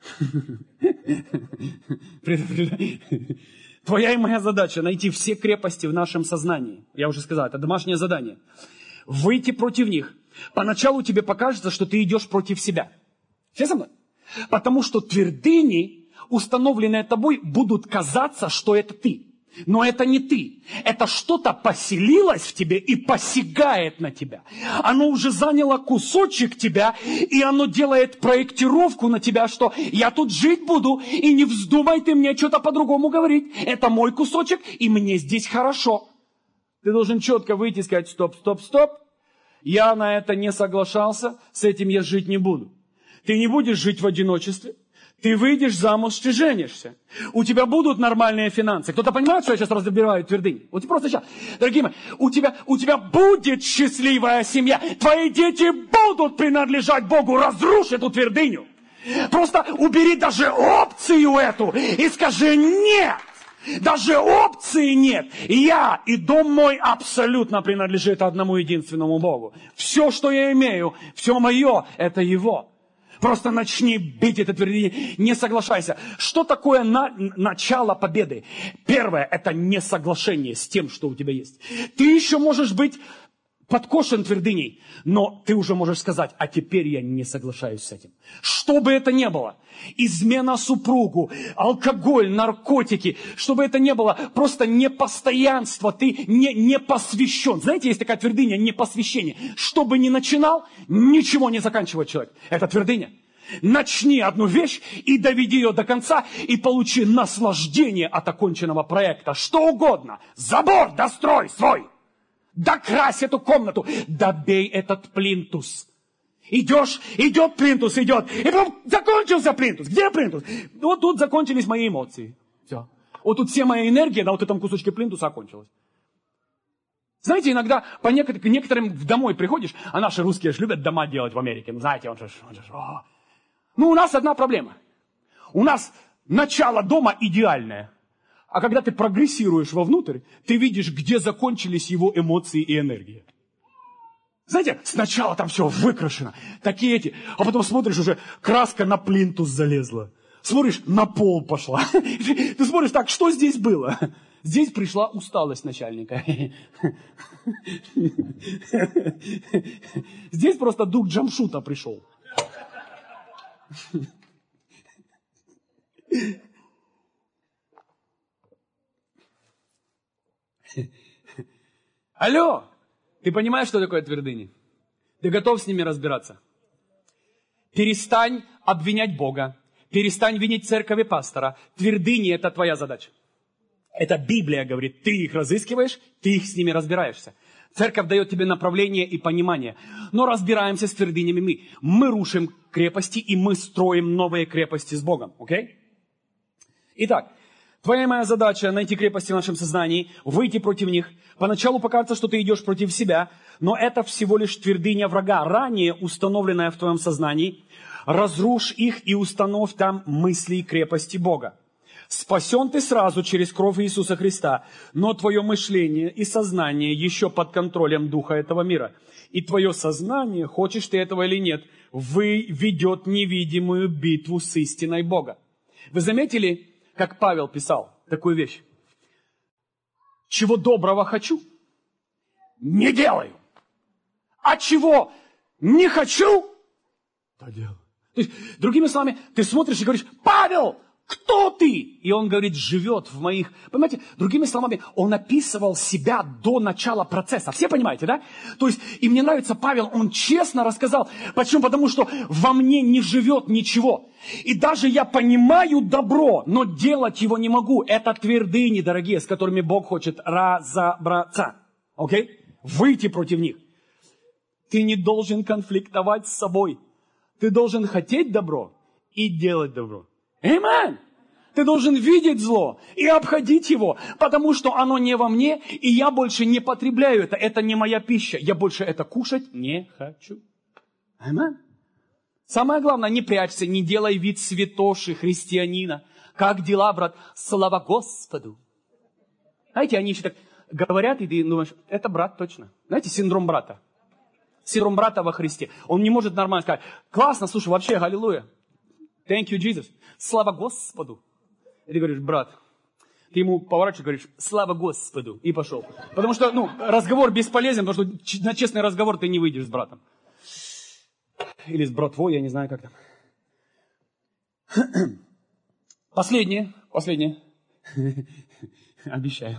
Твоя и моя задача найти все крепости в нашем сознании. Я уже сказал, это домашнее задание. Выйти против них. Поначалу тебе покажется, что ты идешь против себя. Все со мной? Потому что твердыни, установленные тобой, будут казаться, что это ты. Но это не ты. Это что-то поселилось в тебе и посягает на тебя. Оно уже заняло кусочек тебя, и оно делает проектировку на тебя, что я тут жить буду, и не вздумай ты мне что-то по-другому говорить. Это мой кусочек, и мне здесь хорошо. Ты должен четко выйти и сказать, стоп. Я на это не соглашался, с этим я жить не буду. Ты не будешь жить в одиночестве. Ты выйдешь замуж, ты женишься. У тебя будут нормальные финансы. Кто-то понимает, что я сейчас разбираю твердынь? Вот просто сейчас. Дорогие мои, у тебя будет счастливая семья. Твои дети будут принадлежать Богу. Разрушь эту твердыню. Просто убери даже опцию эту и скажи нет. Даже опции нет. Я и дом мой абсолютно принадлежит одному единственному Богу. Все, что я имею, все мое, это Его. Просто начни бить это твердыню, не соглашайся. Что такое начало победы? Первое, это несоглашение с тем, что у тебя есть. Ты еще можешь быть подкошен твердыней, но ты уже можешь сказать, а теперь я не соглашаюсь с этим. Что бы это ни было, измена супругу, алкоголь, наркотики, что бы это ни было, просто непостоянство, ты не посвящен. Знаете, есть такая твердыня, непосвящение. Что бы ни начинал, ничего не заканчивает человек. Это твердыня. Начни одну вещь и доведи ее до конца, и получи наслаждение от оконченного проекта. Что угодно. Забор дострой свой. Докрась эту комнату, добей этот плинтус. Идет плинтус, идет. И потом закончился плинтус. Где плинтус? Вот тут закончились мои эмоции. Все. Вот тут вся моя энергия на вот этом кусочке плинтуса окончилась. Знаете, иногда по некоторым домой приходишь, а наши русские же любят дома делать в Америке. Ну, знаете, Ну, у нас одна проблема. У нас начало дома идеальное. А когда ты прогрессируешь вовнутрь, ты видишь, где закончились его эмоции и энергия. Знаете, сначала там все выкрашено, такие эти, а потом смотришь, уже краска на плинтус залезла. Смотришь, на пол пошла. Ты смотришь, так, что здесь было? Здесь пришла усталость начальника. Здесь просто дух Джамшута пришел. Алло, ты понимаешь, что такое твердыни? Ты готов с ними разбираться? Перестань обвинять Бога, перестань винить церковь и пастора. Твердыни – это твоя задача. Это Библия говорит, ты их разыскиваешь, ты их с ними разбираешься. Церковь дает тебе направление и понимание. Но разбираемся с твердынями мы. Мы рушим крепости, и мы строим новые крепости с Богом. Окей? Итак, твоя и моя задача найти крепости в нашем сознании, выйти против них. Поначалу покажется, что ты идешь против себя, но это всего лишь твердыня врага, ранее установленная в твоем сознании. Разрушь их и установь там мысли и крепости Бога. Спасен ты сразу через кровь Иисуса Христа, но твое мышление и сознание еще под контролем духа этого мира. И твое сознание, хочешь ты этого или нет, ведет невидимую битву с истиной Бога. Вы заметили, как Павел писал такую вещь? Чего доброго хочу, не делаю. А чего не хочу, то делаю. То есть, другими словами, ты смотришь и говоришь, Павел, Кто ты? И он говорит, живет в моих... Понимаете, другими словами, он описывал себя до начала процесса. Все понимаете, да? То есть, и мне нравится Павел, он честно рассказал. Почему? Потому что во мне не живет ничего. И даже я понимаю добро, но делать его не могу. Это твердыни, дорогие, с которыми Бог хочет разобраться. Окей? Выйти против них. Ты не должен конфликтовать с собой. Ты должен хотеть добро и делать добро. Аминь. Ты должен видеть зло и обходить его, потому что оно не во мне, и я больше не потребляю это. Это не моя пища. Я больше это кушать не хочу. Аминь. Самое главное, не прячься, не делай вид святоши христианина. Как дела, брат? Слава Господу. Знаете, они еще так говорят, и ты думаешь, это брат точно. Знаете, синдром брата. Синдром брата во Христе. Он не может нормально сказать, классно, слушай, вообще, аллилуйя. Thank you, Jesus. Слава Господу. И ты говоришь, брат, ты ему поворачиваешь, говоришь, слава Господу, и пошел. Потому что, разговор бесполезен, потому что на честный разговор ты не выйдешь с братом. Или с братвой, я не знаю, как там. Последнее. Обещаю.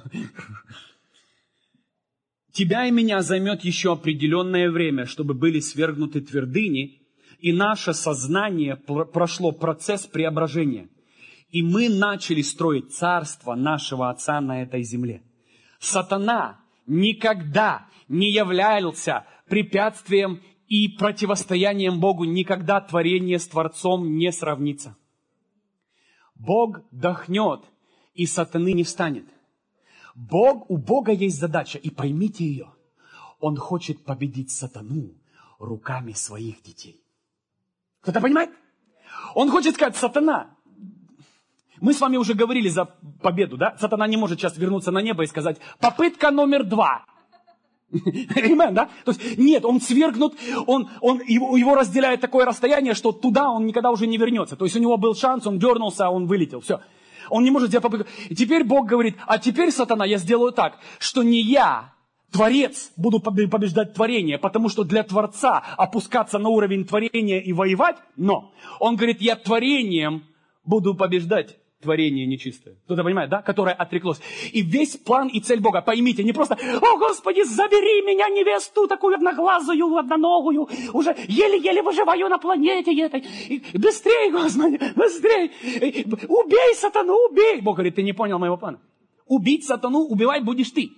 Тебя и меня займет еще определенное время, чтобы были свергнуты твердыни, и наше сознание прошло процесс преображения. И мы начали строить царство нашего Отца на этой земле. Сатана никогда не являлся препятствием и противостоянием Богу. Никогда творение с Творцом не сравнится. Бог дохнет, и сатаны не встанет. У Бога есть задача, и поймите ее. Он хочет победить сатану руками своих детей. Кто-то понимает? Он хочет сказать, сатана, мы с вами уже говорили за победу, да? Сатана не может сейчас вернуться на небо и сказать, попытка номер 2. Amen, да? То есть, нет, он свергнут, его разделяет такое расстояние, что туда он никогда уже не вернется. То есть, у него был шанс, он дернулся, он вылетел, все. Он не может сделать попытку. И теперь Бог говорит, а теперь, сатана, я сделаю так, что не я, Творец, буду побеждать творение, потому что для Творца опускаться на уровень творения и воевать, но он говорит, я творением буду побеждать творение нечистое. Кто-то понимает, да? Которое отреклось. И весь план и цель Бога, поймите, не просто, о, Господи, забери меня, невесту, такую одноглазую, одноногую, уже еле-еле выживаю на планете этой. И быстрее, Господи, быстрее. Убей сатану, убей. Бог говорит, ты не понял моего плана. Убить сатану, убивать будешь ты.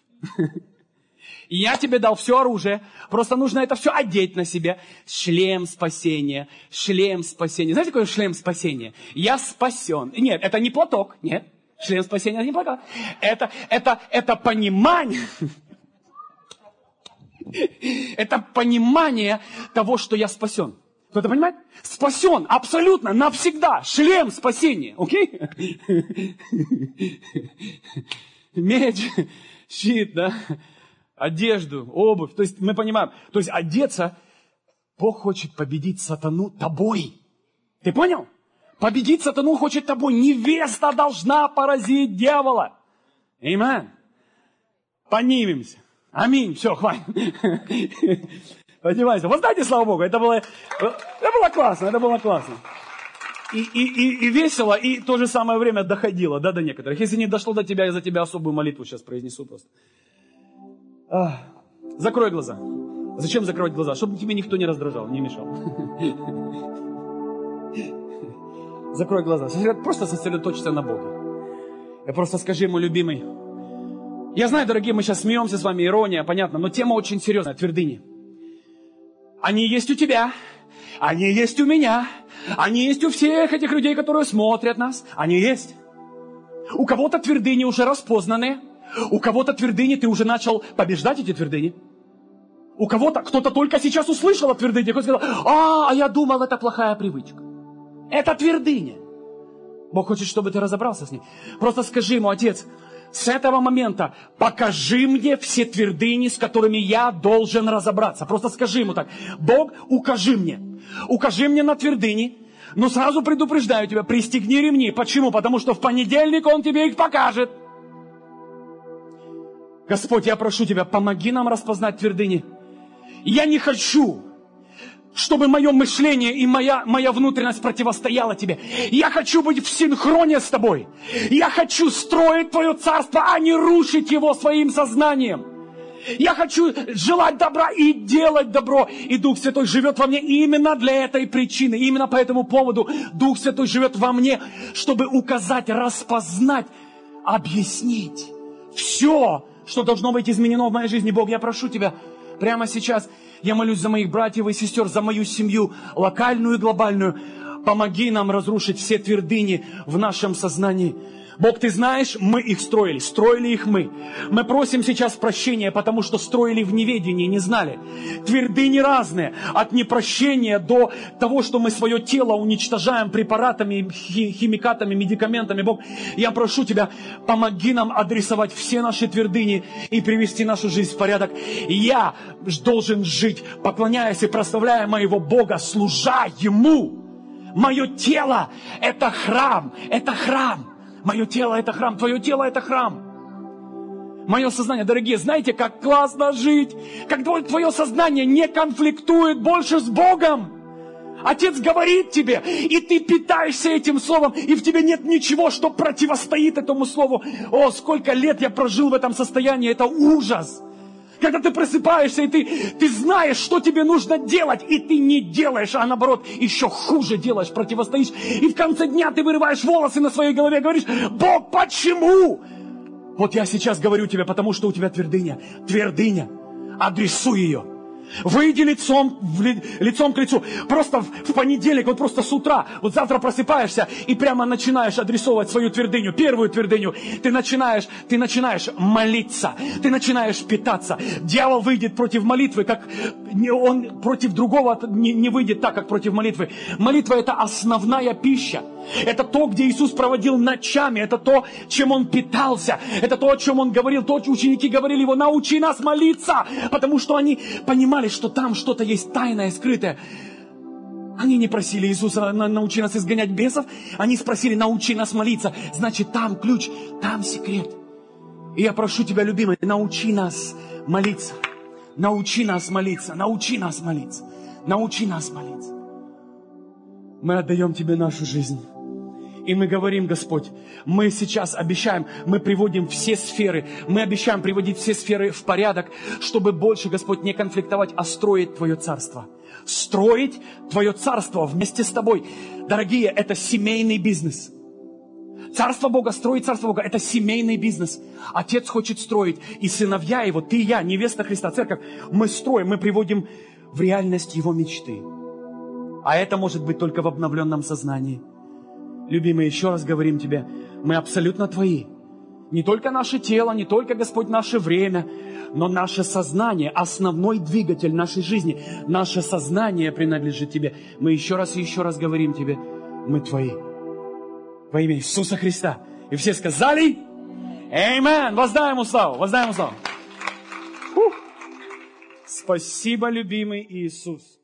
Я тебе дал все оружие, просто нужно это все одеть на себя. Шлем спасения, шлем спасения. Знаете, какой шлем спасения? Я спасен. Нет, это не платок, нет. Шлем спасения, это не платок. Это понимание. Это понимание того, что я спасен. Кто-то понимает? Спасен абсолютно, навсегда. Шлем спасения, окей? Меч, щит, да? Одежду, обувь. То есть мы понимаем, то есть одеться, Бог хочет победить сатану тобой. Ты понял? Победить сатану хочет тобой. Невеста должна поразить дьявола. Аминь. Поднимемся. Аминь. Все, хватит. Поднимайся. Воздайте слава Богу. Это было классно. Это было классно. И весело, и в то же самое время доходило, да, до некоторых. Если не дошло до тебя, я за тебя особую молитву сейчас произнесу просто. Закрой глаза. Зачем закрывать глаза? Чтобы тебе никто не раздражал, не мешал. Закрой глаза. Просто сосредоточься на Боге. И просто скажи ему, любимый. Я знаю, дорогие, мы сейчас смеемся с вами, ирония, понятно, но тема очень серьезная, твердыни. Они есть у тебя, они есть у меня, они есть у всех этих людей, которые смотрят нас. Они есть. У кого-то твердыни уже распознаны. У кого-то твердыни ты уже начал побеждать эти твердыни. У кого-то, кто-то только сейчас услышал о твердыне, кто сказал, а я думал, это плохая привычка. Это твердыня. Бог хочет, чтобы ты разобрался с ней. Просто скажи ему, Отец, с этого момента покажи мне все твердыни, с которыми я должен разобраться. Просто скажи ему так, Бог, укажи мне на твердыни, но сразу предупреждаю тебя, пристегни ремни. Почему? Потому что в понедельник Он тебе их покажет. Господь, я прошу Тебя, помоги нам распознать твердыни. Я не хочу чтобы мое мышление и моя внутренность противостояла тебе. Я хочу быть в синхроне с тобой. Я хочу строить твое царство, а не рушить его своим сознанием. Я хочу желать добра и делать добро. И Дух Святой живет во мне именно для этой причины. Именно по этому поводу Дух Святой живет во мне, чтобы указать, распознать, объяснить все, что должно быть изменено в моей жизни. Бог, я прошу Тебя прямо сейчас. Я молюсь за моих братьев и сестер, за мою семью, локальную и глобальную. Помоги нам разрушить все твердыни в нашем сознании. Бог, Ты знаешь, мы их строили их мы. Мы просим сейчас прощения, потому что строили в неведении, не знали. Твердыни разные, от непрощения до того, что мы свое тело уничтожаем препаратами, химикатами, медикаментами. Бог, я прошу Тебя, помоги нам адресовать все наши твердыни и привести нашу жизнь в порядок. Я должен жить, поклоняясь и прославляя моего Бога, служа Ему. Мое тело – это храм, это храм. Мое тело – это храм, твое тело – это храм. Мое сознание, дорогие, знаете, как классно жить, когда твое сознание не конфликтует больше с Богом. Отец говорит тебе, и ты питаешься этим словом, и в тебе нет ничего, что противостоит этому слову. О, сколько лет я прожил в этом состоянии, это ужас. Когда ты просыпаешься, и ты знаешь, что тебе нужно делать, и ты не делаешь, а наоборот, еще хуже делаешь, противостоишь. И в конце дня ты вырываешь волосы на своей голове, говоришь: Бог, почему? Вот я сейчас говорю тебе, потому что у тебя твердыня. Твердыня. Адресуй ее. Выйди лицом к лицу. Просто в понедельник, вот просто с утра, вот завтра просыпаешься и прямо начинаешь адресовывать свою твердыню, первую твердыню. Ты начинаешь молиться, ты начинаешь питаться. Дьявол выйдет против молитвы, как он против другого не выйдет так, как против молитвы. Молитва – это основная пища. Это то, где Иисус проводил ночами. Это то, чем Он питался. Это то, о чем Он говорил. То, ученики говорили Его: научи нас молиться. Потому что они понимали, что там что-то есть тайное, скрытое. Они не просили Иисуса: научи нас изгонять бесов. Они спросили: научи нас молиться. Значит, там ключ, там секрет. И я прошу Тебя, любимый, научи нас молиться. Научи нас молиться. Научи нас молиться. Научи нас молиться. Мы отдаем Тебе нашу жизнь. И мы говорим: Господь, мы сейчас обещаем, мы приводим все сферы, мы обещаем приводить все сферы в порядок, чтобы больше, Господь, не конфликтовать, а строить Твое царство. Строить Твое царство вместе с Тобой. Дорогие, это семейный бизнес. Царство Бога, строить Царство Бога – это семейный бизнес. Отец хочет строить, и сыновья Его, ты и я, невеста Христа, церковь, мы строим, мы приводим в реальность Его мечты. А это может быть только в обновленном сознании. Любимый, еще раз говорим Тебе, мы абсолютно Твои. Не только наше тело, не только, Господь, наше время, но наше сознание, основной двигатель нашей жизни. Наше сознание принадлежит Тебе. Мы еще раз и еще раз говорим Тебе, мы Твои. Во имя Иисуса Христа. И все сказали: Аминь. Воздай Ему славу, воздай Ему славу. Спасибо, любимый Иисус.